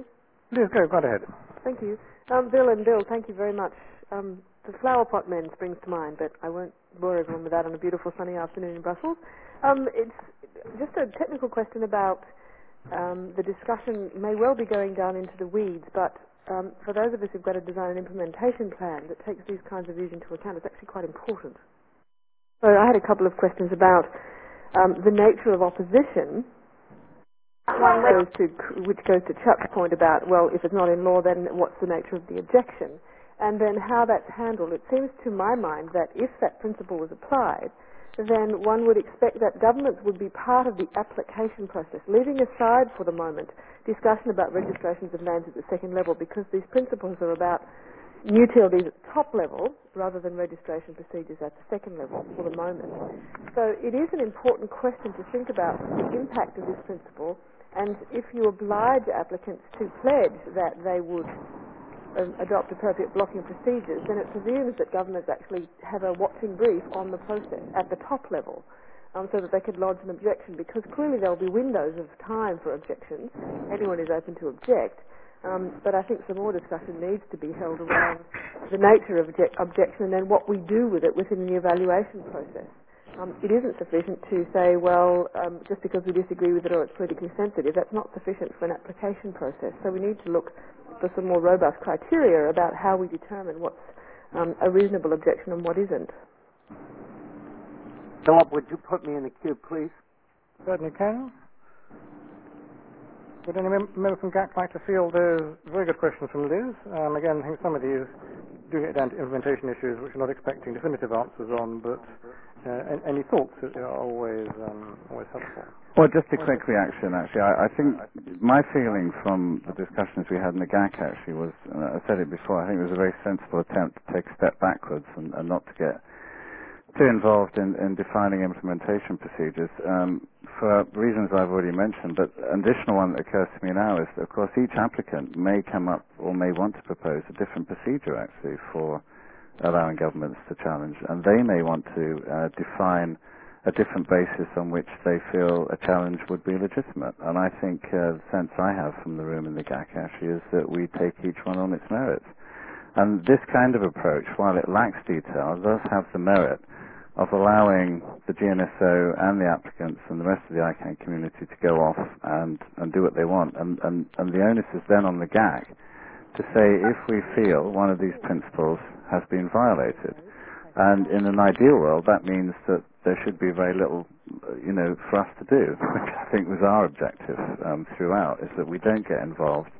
Liz, go, go ahead. Thank you. Um, Bill and Bill, thank you very much. Um, the flower pot men springs to mind, but I won't bore everyone with that on a beautiful sunny afternoon in Brussels. Um, it's just a technical question about um, the discussion may well be going down into the weeds, but um, for those of us who've got a design and implementation plan that takes these kinds of views into account, it's actually quite important. So I had a couple of questions about um, the nature of opposition. One goes to, which goes to Chuck's point about, well, if it's not in law, then what's the nature of the objection? And then how that's handled. It seems to my mind that if that principle was applied, then one would expect that governments would be part of the application process, leaving aside for the moment discussion about registrations of names at the second level, because these principles are about new T L Ds at the top level rather than registration procedures at the second level for the moment. So it is an important question to think about the impact of this principle, and if you oblige applicants to pledge that they would um, adopt appropriate blocking procedures, then it presumes that governments actually have a watching brief on the process at the top level, um, so that they could lodge an objection, because clearly there will be windows of time for objections. Anyone is open to object. Um, but I think some more discussion needs to be held around the nature of obje- objection and then what we do with it within the evaluation process. Um, it isn't sufficient to say, well, um, just because we disagree with it or it's politically sensitive, that's not sufficient for an application process. So we need to look for some more robust criteria about how we determine what's um, a reasonable objection and what isn't. Philip, would you put me in the queue, please? Certainly can. Would any mem- member from G A C like to field those very good questions from Liz? Um, again, I think some of these do get down to implementation issues, which we're not expecting definitive answers on, but uh, any thoughts are always um, always helpful. Well, just a quick reaction, actually. I, I think my feeling from the discussions we had in the G A C actually was, uh, I said it before, I think it was a very sensible attempt to take a step backwards and, and not to get too involved in, in defining implementation procedures um, for reasons I've already mentioned. But an additional one that occurs to me now is that, of course, each applicant may come up or may want to propose a different procedure, actually, for allowing governments to challenge. And they may want to uh, define a different basis on which they feel a challenge would be legitimate. And I think uh, the sense I have from the room in the G A C actually is that we take each one on its merits. And this kind of approach, while it lacks detail, does have the merit of allowing the G N S O and the applicants and the rest of the I CANN community to go off and, and do what they want. And, and, and the onus is then on the G A C to say if we feel one of these principles has been violated. And in an ideal world, that means that there should be very little, you know, for us to do, which I think was our objective um, throughout, is that we don't get involved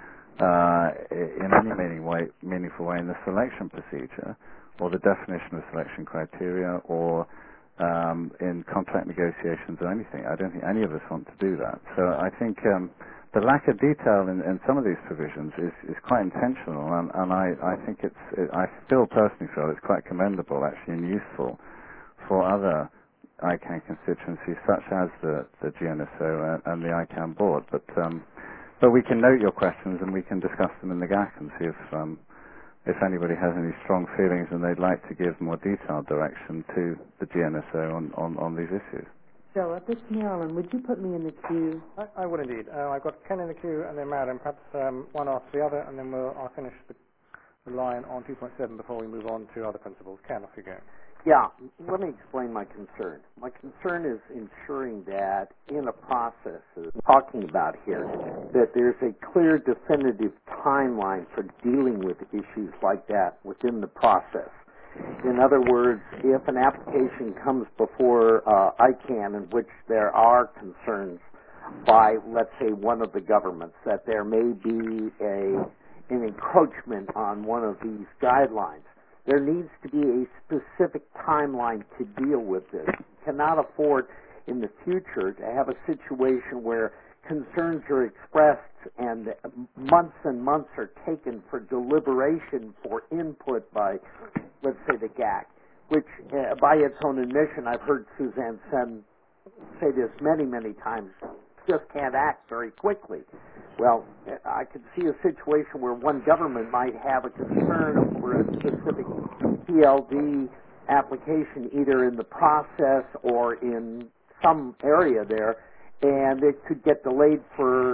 uh, in any meaning way, meaningful way in the selection procedure, or the definition of selection criteria, or um, in contract negotiations or anything. I don't think any of us want to do that. So I think um, the lack of detail in, in some of these provisions is, is quite intentional, and, and I, I think it's, it, I still personally feel it's quite commendable, actually, and useful for other I CANN constituencies, such as the, the G N S O and, and the I CANN board. But, um, but we can note your questions and we can discuss them in the G A C and see if um, if anybody has any strong feelings and they'd like to give more detailed direction to the G N S O on, on, on these issues. Philip, it's Marilyn. Would you put me in the queue? I, I would indeed. Uh, I've got Ken in the queue and then Marilyn, perhaps um, one after the other, and then we'll, I'll finish the, the line on two point seven before we move on to other principles. Ken, off you go. Yeah, let me explain my concern. My concern is ensuring that in a process that I'm talking about here, that there's a clear, definitive timeline for dealing with issues like that within the process. In other words, if an application comes before uh, I CANN in which there are concerns by, let's say, one of the governments, that there may be a an encroachment on one of these guidelines, there needs to be a specific timeline to deal with this. You cannot afford in the future to have a situation where concerns are expressed and months and months are taken for deliberation, for input by, let's say, the G A C, which uh, by its own admission, I've heard Suzanne Sen say this many, many times, just can't act very quickly. Well, I could see a situation where one government might have a concern over a specific P L D application, either in the process or in some area there, and it could get delayed for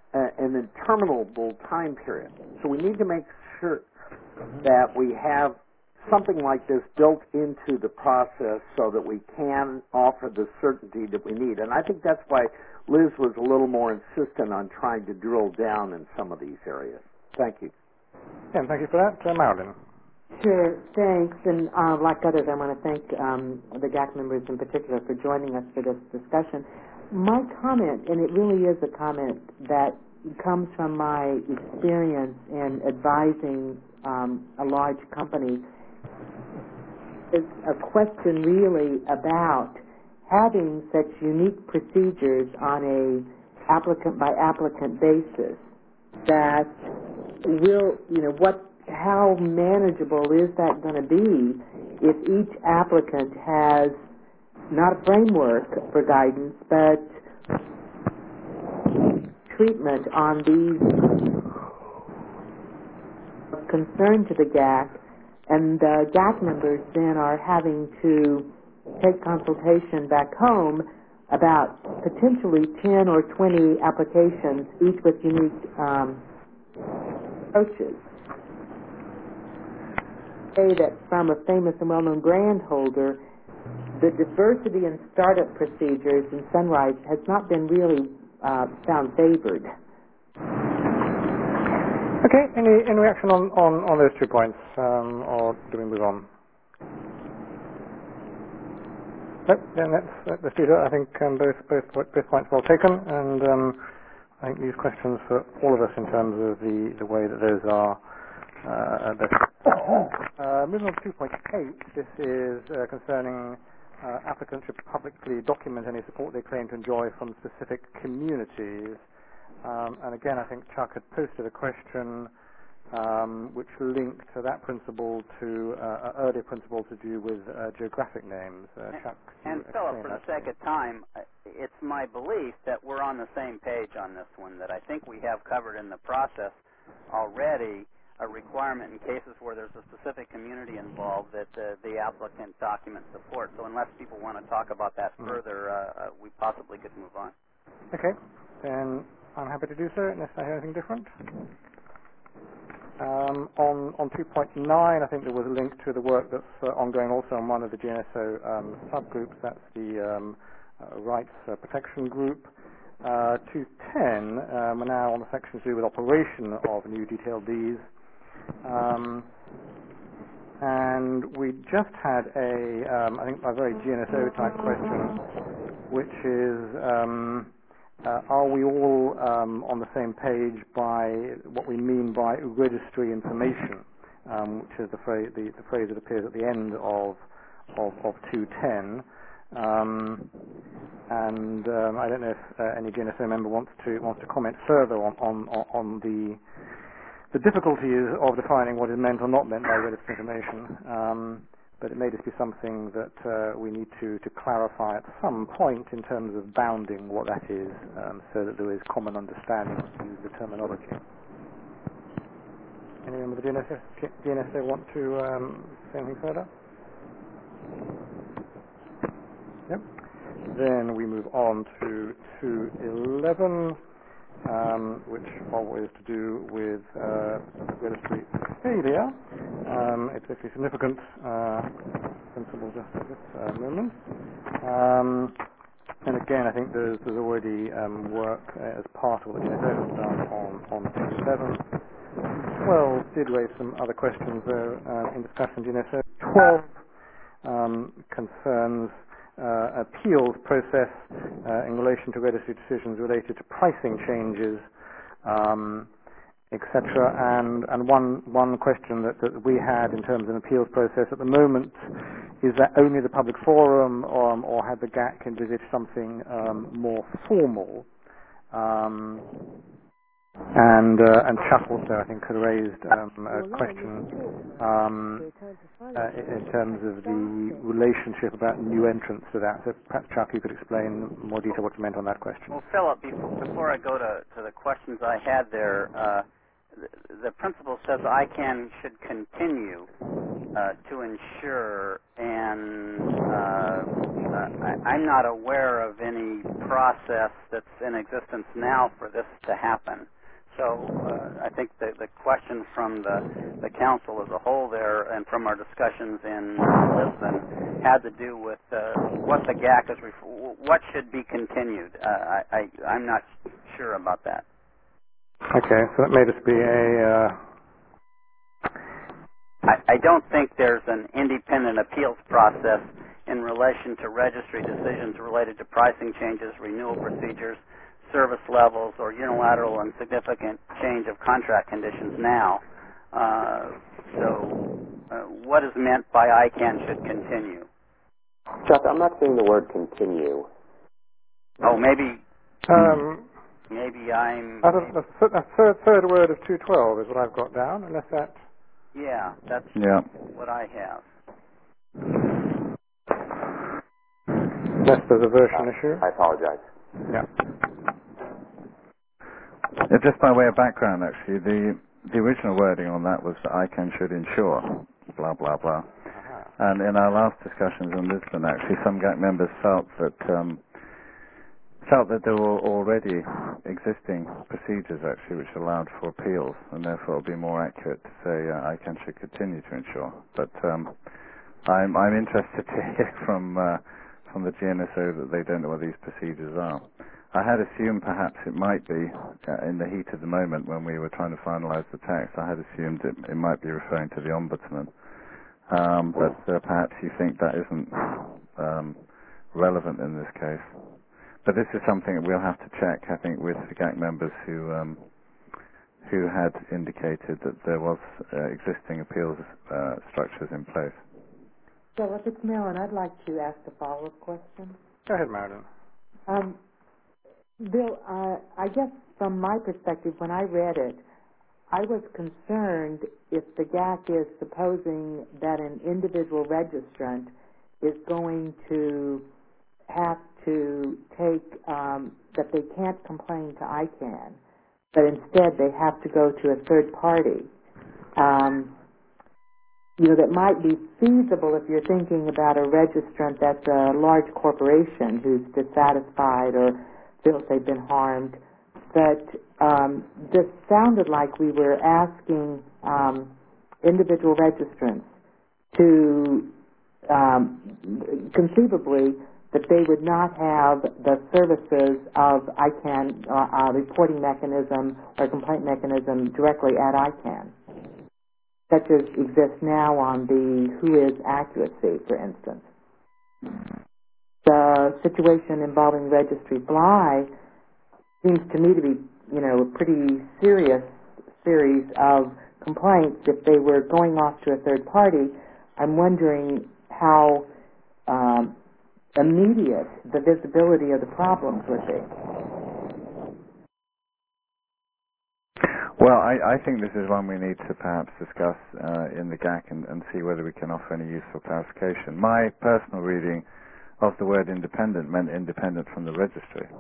a, an interminable time period. So we need to make sure that we have something like this built into the process so that we can offer the certainty that we need. And I think that's why Liz was a little more insistent on trying to drill down in some of these areas. Thank you. Yeah, thank you for that. Uh, Marilyn. Sure, thanks. And uh, like others, I want to thank um, the G A C members in particular for joining us for this discussion. My comment, and it really is a comment that comes from my experience in advising um, a large company, is a question really about having such unique procedures on a applicant by applicant basis that will, you know, what, how manageable is that going to be if each applicant has not a framework for guidance, but treatment on these concern to the G A C, and the G A C members then are having to take consultation back home about potentially ten or twenty applications, each with unique um, approaches. Say that from a famous and well-known grant holder, the diversity in startup procedures in Sunrise has not been really uh, found favored. Okay, any, any reaction on, on, on those two points, um, or do we move on? Nope, then let's, let's do that. I think um, both, both, both points well taken, and um, I think these questions for all of us in terms of the, the way that those are uh, best. Uh, moving on to two point eight, this is uh, concerning uh, applicants should publicly document any support they claim to enjoy from specific communities. Um, and again, I think Chuck had posted a question um, which linked to that principle to uh, an earlier principle to do with uh, geographic names. Uh, Chuck, and Philip, for the sake of time, it's my belief that we're on the same page on this one, that I think we have covered in the process already a requirement in cases where there's a specific community involved that uh, the applicant document support. So unless people want to talk about that mm-hmm. further, uh, uh, we possibly could move on. Okay, then I'm happy to do so, unless I hear anything different. Um, on on two point nine, I think there was a link to the work that's uh, ongoing also on one of the G N S O um, subgroups. That's the um, uh, Rights uh, Protection Group. Uh, two ten, um, we're now on the section to do with operation of new detailed Ds. Um, and we just had a, um, I think, a very G N S O type question, which is, um, Uh, are we all um, on the same page by what we mean by registry information, um, which is the phrase, the, the phrase that appears at the end of of, of two ten. Um, and um, I don't know if uh, any G N S O member wants to wants to comment further on on, on the the difficulties of defining what is meant or not meant by registry information. Um, But it may just be something that uh, we need to, to clarify at some point in terms of bounding what that is, um, so that there is common understanding of the terminology. Anyone with the G N S O want to um, say anything further? Yep. Then we move on to two eleven, um, which always to do with uh, registry failure. Um, it's a significant uh, principle just at this uh, moment. Um, and again, I think there's, there's already um, work uh, as part of what the G N S O has done on, on two eleven. twelve did raise some other questions though uh, in discussion. G N S O twelve um, concerns uh, appeals process uh, in relation to registry decisions related to pricing changes, um, et cetera. And, and one, one question that, that we had in terms of an appeals process at the moment is that only the public forum, or, or had the G A C envisaged something um, more formal? Um, and uh, and Chuck also, I think, had raised um, a question um, uh, in terms of the relationship about new entrants to that. So perhaps, Chuck, you could explain in more detail what you meant on that question. Well, Philip, before, before I go to, to the questions I had there, uh, the, the principle says I can should continue uh, to ensure and uh, uh, I, I'm not aware of any process that's in existence now for this to happen. So uh, I think the, the question from the, the council as a whole there and from our discussions in Lisbon had to do with uh, what the G A C is, ref- what should be continued. Uh, I, I, I'm not sure about that. Okay, so that may just be a... Uh... I, I don't think there's an independent appeals process in relation to registry decisions related to pricing changes, renewal procedures, service levels, or unilateral and significant change of contract conditions now. Uh, so uh, what is meant by I CANN should continue? Chuck, I'm not seeing the word continue. Oh, maybe Um, maybe I'm... I don't, the th- the third, third word of two twelve is what I've got down, unless that... Yeah, that's Yeah. what I have. Unless there's a version Uh, issue. I apologize. Yeah. Uh, just by way of background, actually, the the original wording on that was that I CANN should ensure, blah, blah, blah. Uh-huh. And in our last discussions in Lisbon, actually, some G A C members felt that um, felt that there were already existing procedures, actually, which allowed for appeals, and therefore it would be more accurate to say uh, I CANN should continue to ensure. But um, I'm I'm interested to hear from uh, from the G N S O that they don't know what these procedures are. I had assumed perhaps it might be, uh, in the heat of the moment when we were trying to finalize the text, I had assumed it, it might be referring to the Ombudsman. Um, but uh, perhaps you think that isn't um, relevant in this case. But this is something that we'll have to check, I think, with the G A C members who um, who had indicated that there was uh, existing appeals uh, structures in place. So if it's Marilyn, I'd like to ask a follow-up question. Go ahead, Marilyn. Um, Bill, uh, I guess from my perspective, when I read it, I was concerned if the G A C is supposing that an individual registrant is going to have to take, um, that they can't complain to I CANN, but instead they have to go to a third party. Um, you know, that might be feasible if you're thinking about a registrant that's a large corporation who's dissatisfied or feels they've been harmed. But um, this sounded like we were asking um, individual registrants to um, conceivably that they would not have the services of I CANN, uh, uh, reporting mechanism or complaint mechanism directly at I CANN, such as exists now on the Whois accuracy, for instance. The situation involving Registry Fly seems to me to be, you know, a pretty serious series of complaints. If they were going off to a third party, I'm wondering how um, immediate the visibility of the problems would be. Well, I, I think this is one we need to perhaps discuss uh, in the G A C and, and see whether we can offer any useful clarification. My personal reading of the word independent meant independent from the registry,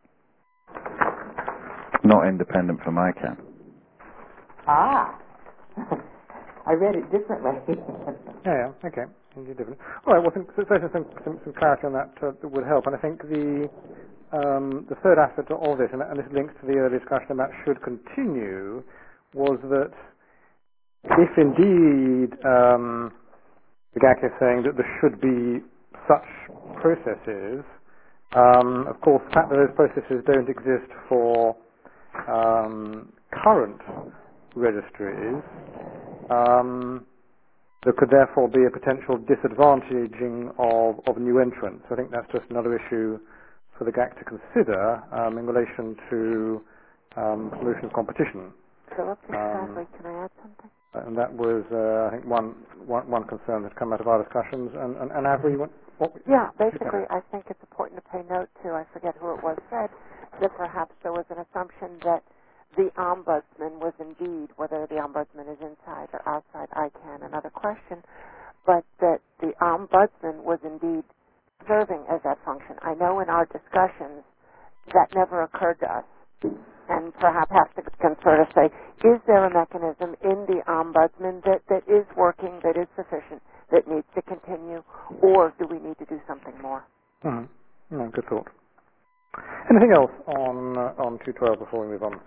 not independent from I CANN. Ah, I read it differently. Yeah, yeah, okay. Indeed different. All right, well, some, so, so some, some, some clarity on that, uh, that would help. And I think the um, the third aspect of it, and, and this links to the earlier discussion about should continue, was that if indeed um, the G A C is saying that there should be such processes, um, of course, the fact that those processes don't exist for um, current registries, um, there could therefore be a potential disadvantaging of, of new entrants. I think that's just another issue for the G A C to consider um, in relation to um, promotion of competition. Philip, this is Um, Natalie. Can I add something? And that was, uh, I think, one, one, one concern that's come out of our discussions. And, and, and Avery, what, what, Yeah, basically, I think it's important to pay note to, I forget who it was said, that perhaps there was an assumption that the ombudsman was indeed, whether the ombudsman is inside or outside I CANN, another question, but that the ombudsman was indeed serving as that function. I know in our discussions that never occurred to us, and perhaps have to can sort of say, is there a mechanism in the ombudsman that, that is working, that is sufficient, that needs to continue, or do we need to do something more? Mm. No, good thought. Anything else on uh, on two twelve before we move on?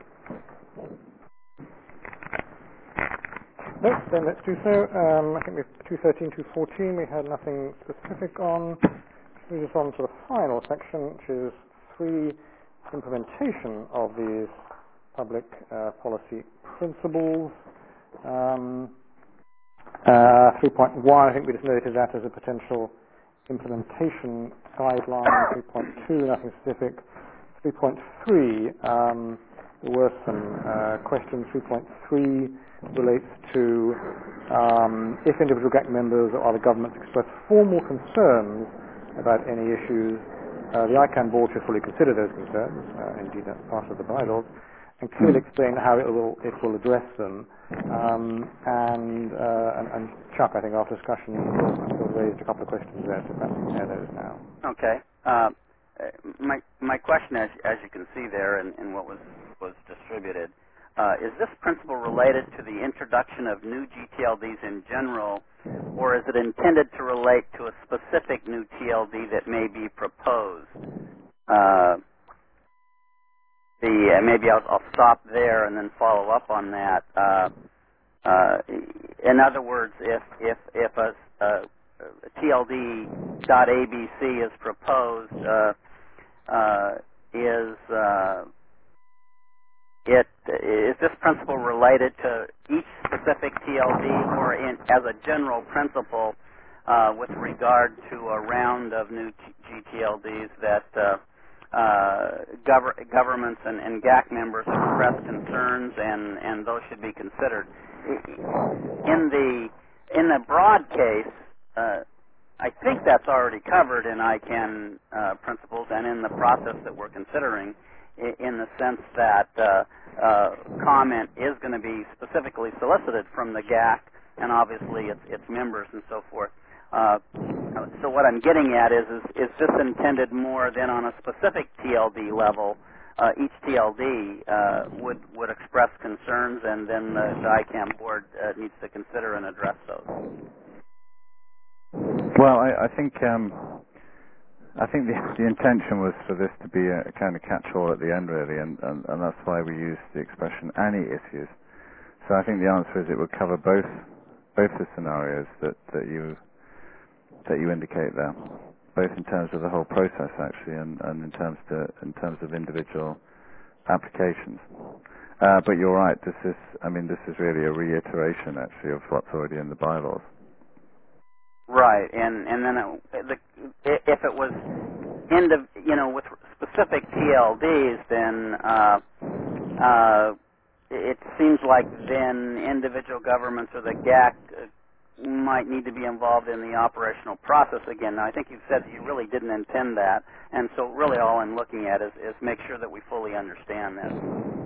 No, then let's do so. Um, I think we have two thirteen, two fourteen. We had nothing specific on. Move us on to the final section, which is three, implementation of these public uh, policy principles. Um, uh, three point one, I think we just noted that as a potential implementation guideline. three point two, nothing specific. three point three, um, there were some uh, questions. three point three relates to um, if individual G A C members or other governments express formal concerns about any issues, uh, the I CANN board should fully consider those concerns. Uh, indeed, that's part of the bylaws, and clearly explain how it will it will address them. Um, and, uh, and and Chuck, I think after discussion, raised a couple of questions there, so perhaps we can hear those now. Okay. Uh, my my question, as as you can see there, in, in what was was distributed, uh, is this principle related to the introduction of new G T L Ds in general, or is it intended to relate to a specific new T L D that may be proposed? Uh, the uh, maybe I'll, I'll stop there and then follow up on that. Uh, uh, in other words, if if if a, a, a T L D dot A B C is proposed, uh, uh, is uh, it is this principle related to each specific T L D, or in, as a general principle uh, with regard to a round of new G T L Ds that uh, uh, gov- governments and, and G A C members express concerns, and, and those should be considered. In the in the broad case, uh, I think that's already covered in I CANN uh, principles and in the process that we're considering, in the sense that uh, uh, comment is going to be specifically solicited from the G A C and obviously its, its members and so forth. Uh, so what I'm getting at is, is, is this intended more than on a specific T L D level? Uh, each T L D uh, would would express concerns, and then the, the I CANN board uh, needs to consider and address those. Well, I, I think um, I think the, the intention was for this to be a, a kind of catch-all at the end, really, and, and, and that's why we used the expression "any issues." So I think the answer is it would cover both both the scenarios that, that you that you indicate there, both in terms of the whole process actually, and, and in terms to in terms of individual applications. Uh, but you're right. This is, I mean, this is really a reiteration actually of what's already in the bylaws. Right, and and then it, the, if it was into, you know, with specific T L Ds, then uh, uh, it seems like then individual governments or the G A C might need to be involved in the operational process again. Now, I think you've said that you really didn't intend that, and so really all I'm looking at is, is make sure that we fully understand this.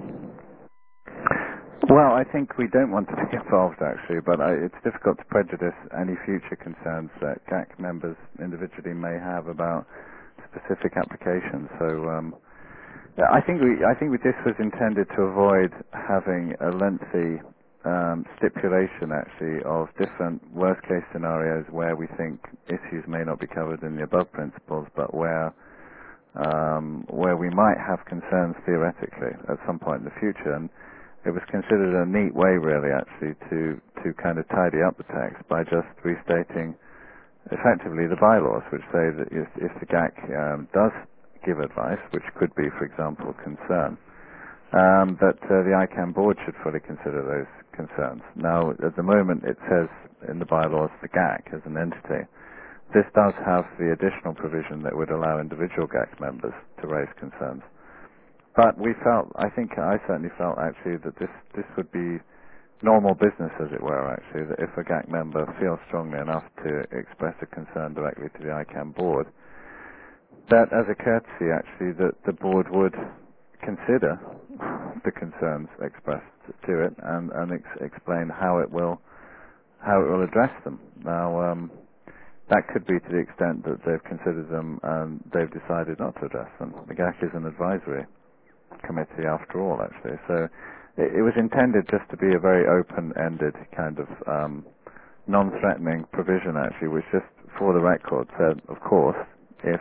Well, I think we don't want to be involved, actually, but I, it's difficult to prejudice any future concerns that G A C members individually may have about specific applications. So um, I think we, I think we, this was intended to avoid having a lengthy um, stipulation, actually, of different worst-case scenarios where we think issues may not be covered in the above principles, but where um, where we might have concerns theoretically at some point in the future. And it was considered a neat way, really, actually, to, to kind of tidy up the text by just restating effectively the bylaws, which say that if, if the G A C um, does give advice, which could be, for example, concern, um, that uh, the I CANN board should fully consider those concerns. Now, at the moment, it says in the bylaws the G A C as an entity. This does have the additional provision that would allow individual G A C members to raise concerns. But we felt, I think I certainly felt actually that this, this would be normal business, as it were, actually, that if a G A C member feels strongly enough to express a concern directly to the I CANN board, that as a courtesy, actually, that the board would consider the concerns expressed to it and, and ex- explain how it will how it will address them. Now, um, that could be to the extent that they've considered them and they've decided not to address them. The G A C is an advisory committee after all, actually. So it, it was intended just to be a very open-ended kind of um, non-threatening provision, actually, which just, for the record, said, of course, if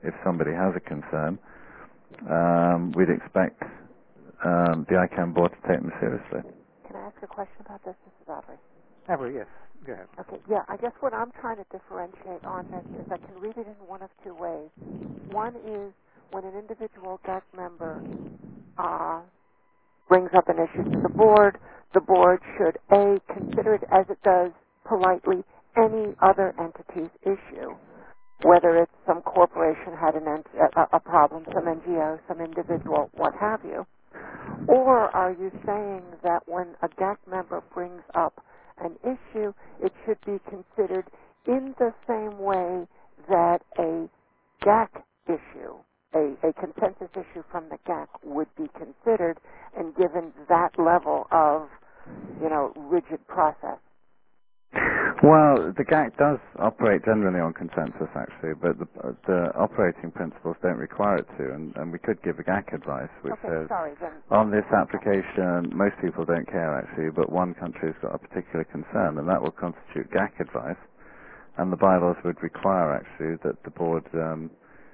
if somebody has a concern, um, we'd expect um, the I CANN board to take them seriously. Can I ask a question about this, Missus Aubry? Avery, yes. Go ahead. Okay, yeah, I guess what I'm trying to differentiate on this is I can read it in one of two ways. One is when an individual G A C member uh, brings up an issue to the board, the board should, A, consider it as it does politely any other entity's issue, whether it's some corporation had an ent- a, a problem, some N G O, some individual, what have you. Or are you saying that when a G A C member brings up an issue, it should be considered in the same way that a G A C issue, a, a consensus issue from the G A C would be considered and given that level of, you know, rigid process? Well, the G A C does operate generally on consensus, actually, but the, the operating principles don't require it to, and, and we could give a G A C advice, which okay, says, sorry, then. on this application, most people don't care, actually, but one country has got a particular concern, and that will constitute G A C advice, and the bylaws would require, actually, that the board um,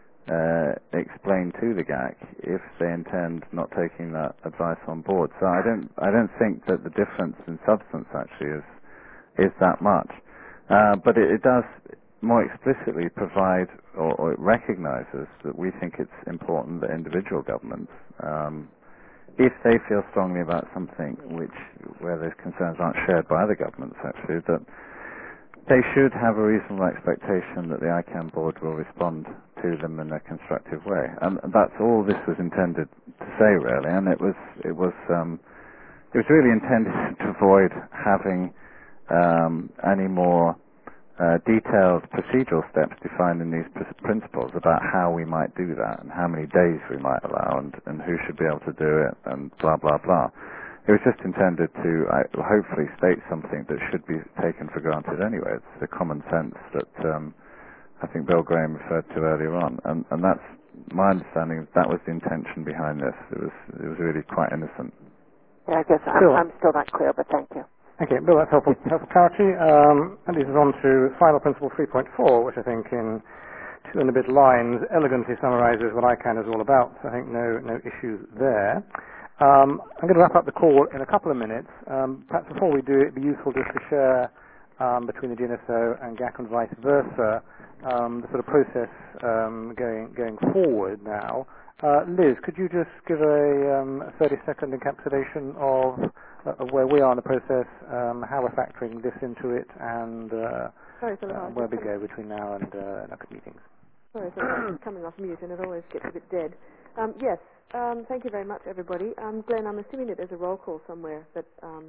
uh, explain to the G A C if they intend not taking that advice on board. So I don't, I don't think that the difference in substance, actually, is is that much. Uh, but it, it does more explicitly provide, or, or it recognizes that we think it's important that individual governments, um, if they feel strongly about something which, where those concerns aren't shared by other governments, actually, that they should have a reasonable expectation that the I CANN board will respond to them in a constructive way. And that's all this was intended to say, really, and it was, it was, um, it was really intended to avoid having Um, any more uh, detailed procedural steps defined in these pr- principles about how we might do that and how many days we might allow and, and who should be able to do it and blah, blah, blah. It was just intended to uh, hopefully state something that should be taken for granted anyway. It's the common sense that um, I think Bill Graham referred to earlier on. And, and that's my understanding. That was the intention behind this. It was, it was really quite innocent. Yeah, I guess I'm, Sure. I'm still not clear, but thank you. Okay, Bill, that's helpful, helpful clarity. Um, and leads us on to final principle three point four, which I think in two and a bit lines elegantly summarizes what I CANN is all about. So I think no, no issues there. Um, I'm going to wrap up the call in a couple of minutes. Um, perhaps before we do, it'd be useful just to share um, between the G N S O and G A C and vice versa um, the sort of process um, going going forward now. Uh, Liz, could you just give a um, thirty-second encapsulation of of where we are in the process, um, how we're factoring this into it, and uh, Sorry, Philip, uh, where we go between now and uh, next meetings. Sorry, Philip, I'm coming off mute, and it always gets a bit dead. Um, yes, um, thank you very much, everybody. Um, Glenn, I'm assuming that there's a roll call somewhere that um,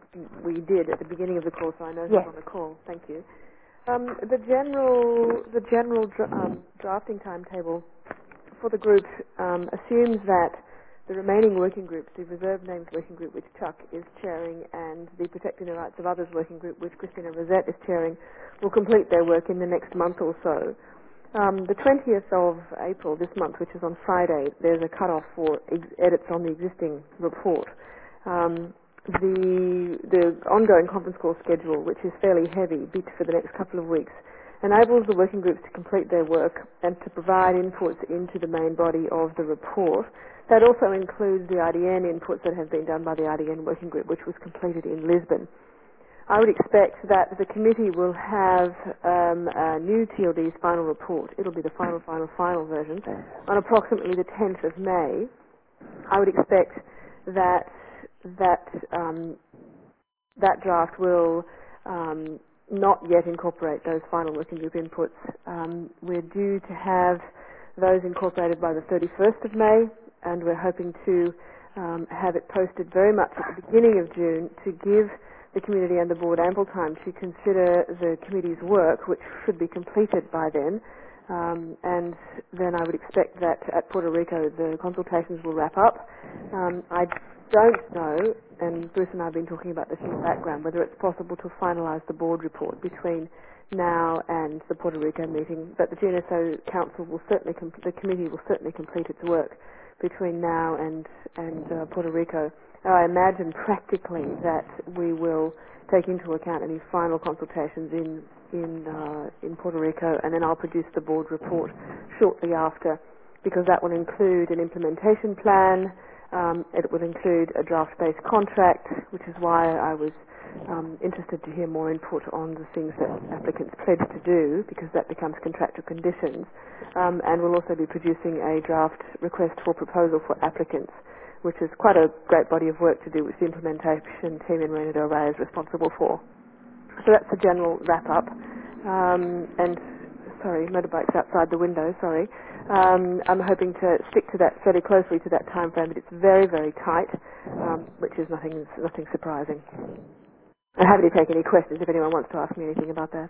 we did at the beginning of the call, so I know yes. who's on the call. Thank you. Um, the general, the general dra- um, drafting timetable for the group um, assumes that the remaining working groups, the reserved names working group, which Chuck is chairing, and the Protecting the Rights of Others working group, which Christina Rosette is chairing, will complete their work in the next month or so. Um, the twentieth of April, this month, which is on Friday, there's a cut-off for ex- edits on the existing report. Um, the, the ongoing conference call schedule, which is fairly heavy for the next couple of weeks, enables the working groups to complete their work and to provide inputs into the main body of the report. That also includes the I D N inputs that have been done by the I D N working group, which was completed in Lisbon. I would expect that the committee will have um, a new T L D's final report. It'll be the final, final, final version on approximately the tenth of May. I would expect that that um, that draft will um, not yet incorporate those final working group inputs. Um, we're due to have those incorporated by the thirty-first of May, and we're hoping to um, have it posted very much at the beginning of June to give the community and the board ample time to consider the committee's work, which should be completed by then. Um, and then I would expect that at Puerto Rico the consultations will wrap up. Um, I don't know, and Bruce and I have been talking about this in the background, whether it's possible to finalise the board report between now and the Puerto Rico meeting, but the G N S O Council will certainly, com- the committee will certainly complete its work between now and, and uh, Puerto Rico. And I imagine practically that we will take into account any final consultations in in uh, in Puerto Rico, and then I'll produce the board report shortly after, because that will include an implementation plan. Um, it will include a draft-based contract, which is why I was um, interested to hear more input on the things that applicants pledge to do, because that becomes contractual conditions. Um, and we'll also be producing a draft request for proposal for applicants, which is quite a great body of work to do, which the implementation team in Marina del Rey is responsible for. So that's the general wrap-up. Um, and, sorry, motorbike's outside the window, sorry. Um, I'm hoping to stick to that fairly closely to that time frame, but it's very, very tight, um, which is nothing nothing surprising. I'm happy to take any questions if anyone wants to ask me anything about that.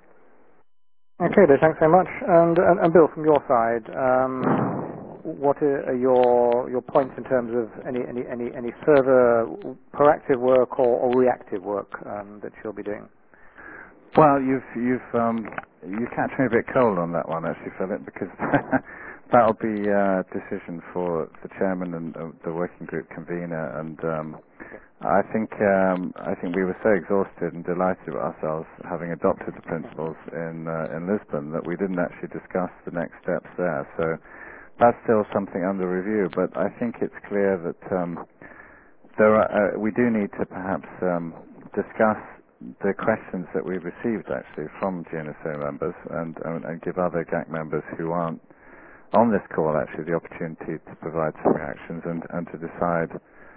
Okay, Liz, thanks very much. And, and, and Bill, from your side, um, what are your your points in terms of any any any, any further proactive work or, or reactive work um, that you'll be doing? Well, you've you've um, you catch me a bit cold on that one, actually, Philip, because that'll be a decision for the chairman and uh, the working group convener. And um, I think um, I think we were so exhausted and delighted with ourselves having adopted the principles in uh, in Lisbon that we didn't actually discuss the next steps there. So that's still something under review. But I think it's clear that um, there are, uh, we do need to perhaps um, discuss the questions that we've received actually from G N S O members and, and, and give other G A C members who aren't on this call actually the opportunity to provide some reactions and, and to decide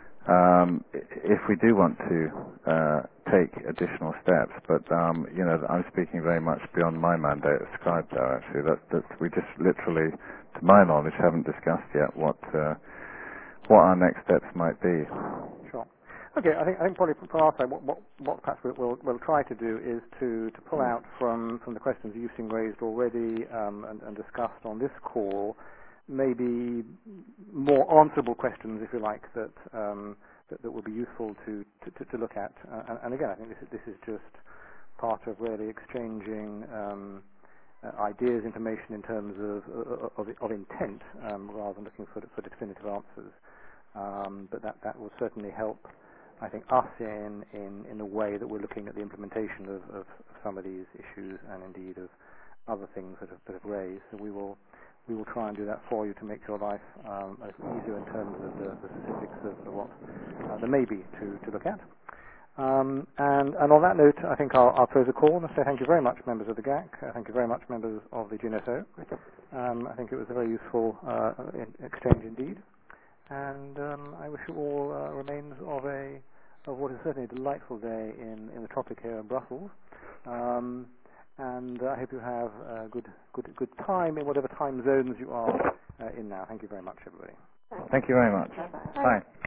um, if we do want to uh, take additional steps. But um, you know, I'm speaking very much beyond my mandate ascribed there actually. That, that we just literally, to my knowledge, haven't discussed yet what uh, what our next steps might be. Sure. Okay, I think, I think probably from our side, what, what, what perhaps we'll, we'll, we'll try to do is to, to pull out from, from the questions you've seen raised already um, and, and discussed on this call, maybe more answerable questions, if you like, that um, that, that will be useful to, to, to, to look at. Uh, and, and again, I think this is, this is just part of really exchanging um, uh, ideas, information in terms of, of, of intent, um, rather than looking for, for definitive answers. Um, but that, that will certainly help, I think, us in, in, in the way that we're looking at the implementation of, of, of some of these issues and indeed of other things that have, that have raised. So we will we will try and do that for you to make your life um, as easier in terms of the, the specifics of, of what uh, there may be to, to look at. Um, and, and on that note, I think I'll, I'll close the call and say thank you very much, members of the G A C. Uh, thank you very much, members of the G N S O. Um, I think it was a very useful uh, in exchange indeed. And um, I wish you all uh, remains of a of what is certainly a delightful day in, in the tropic here in Brussels. Um, and uh, I hope you have a good good good time in whatever time zones you are uh, in now. Thank you very much, everybody. Thank you very much. Bye-bye. Bye.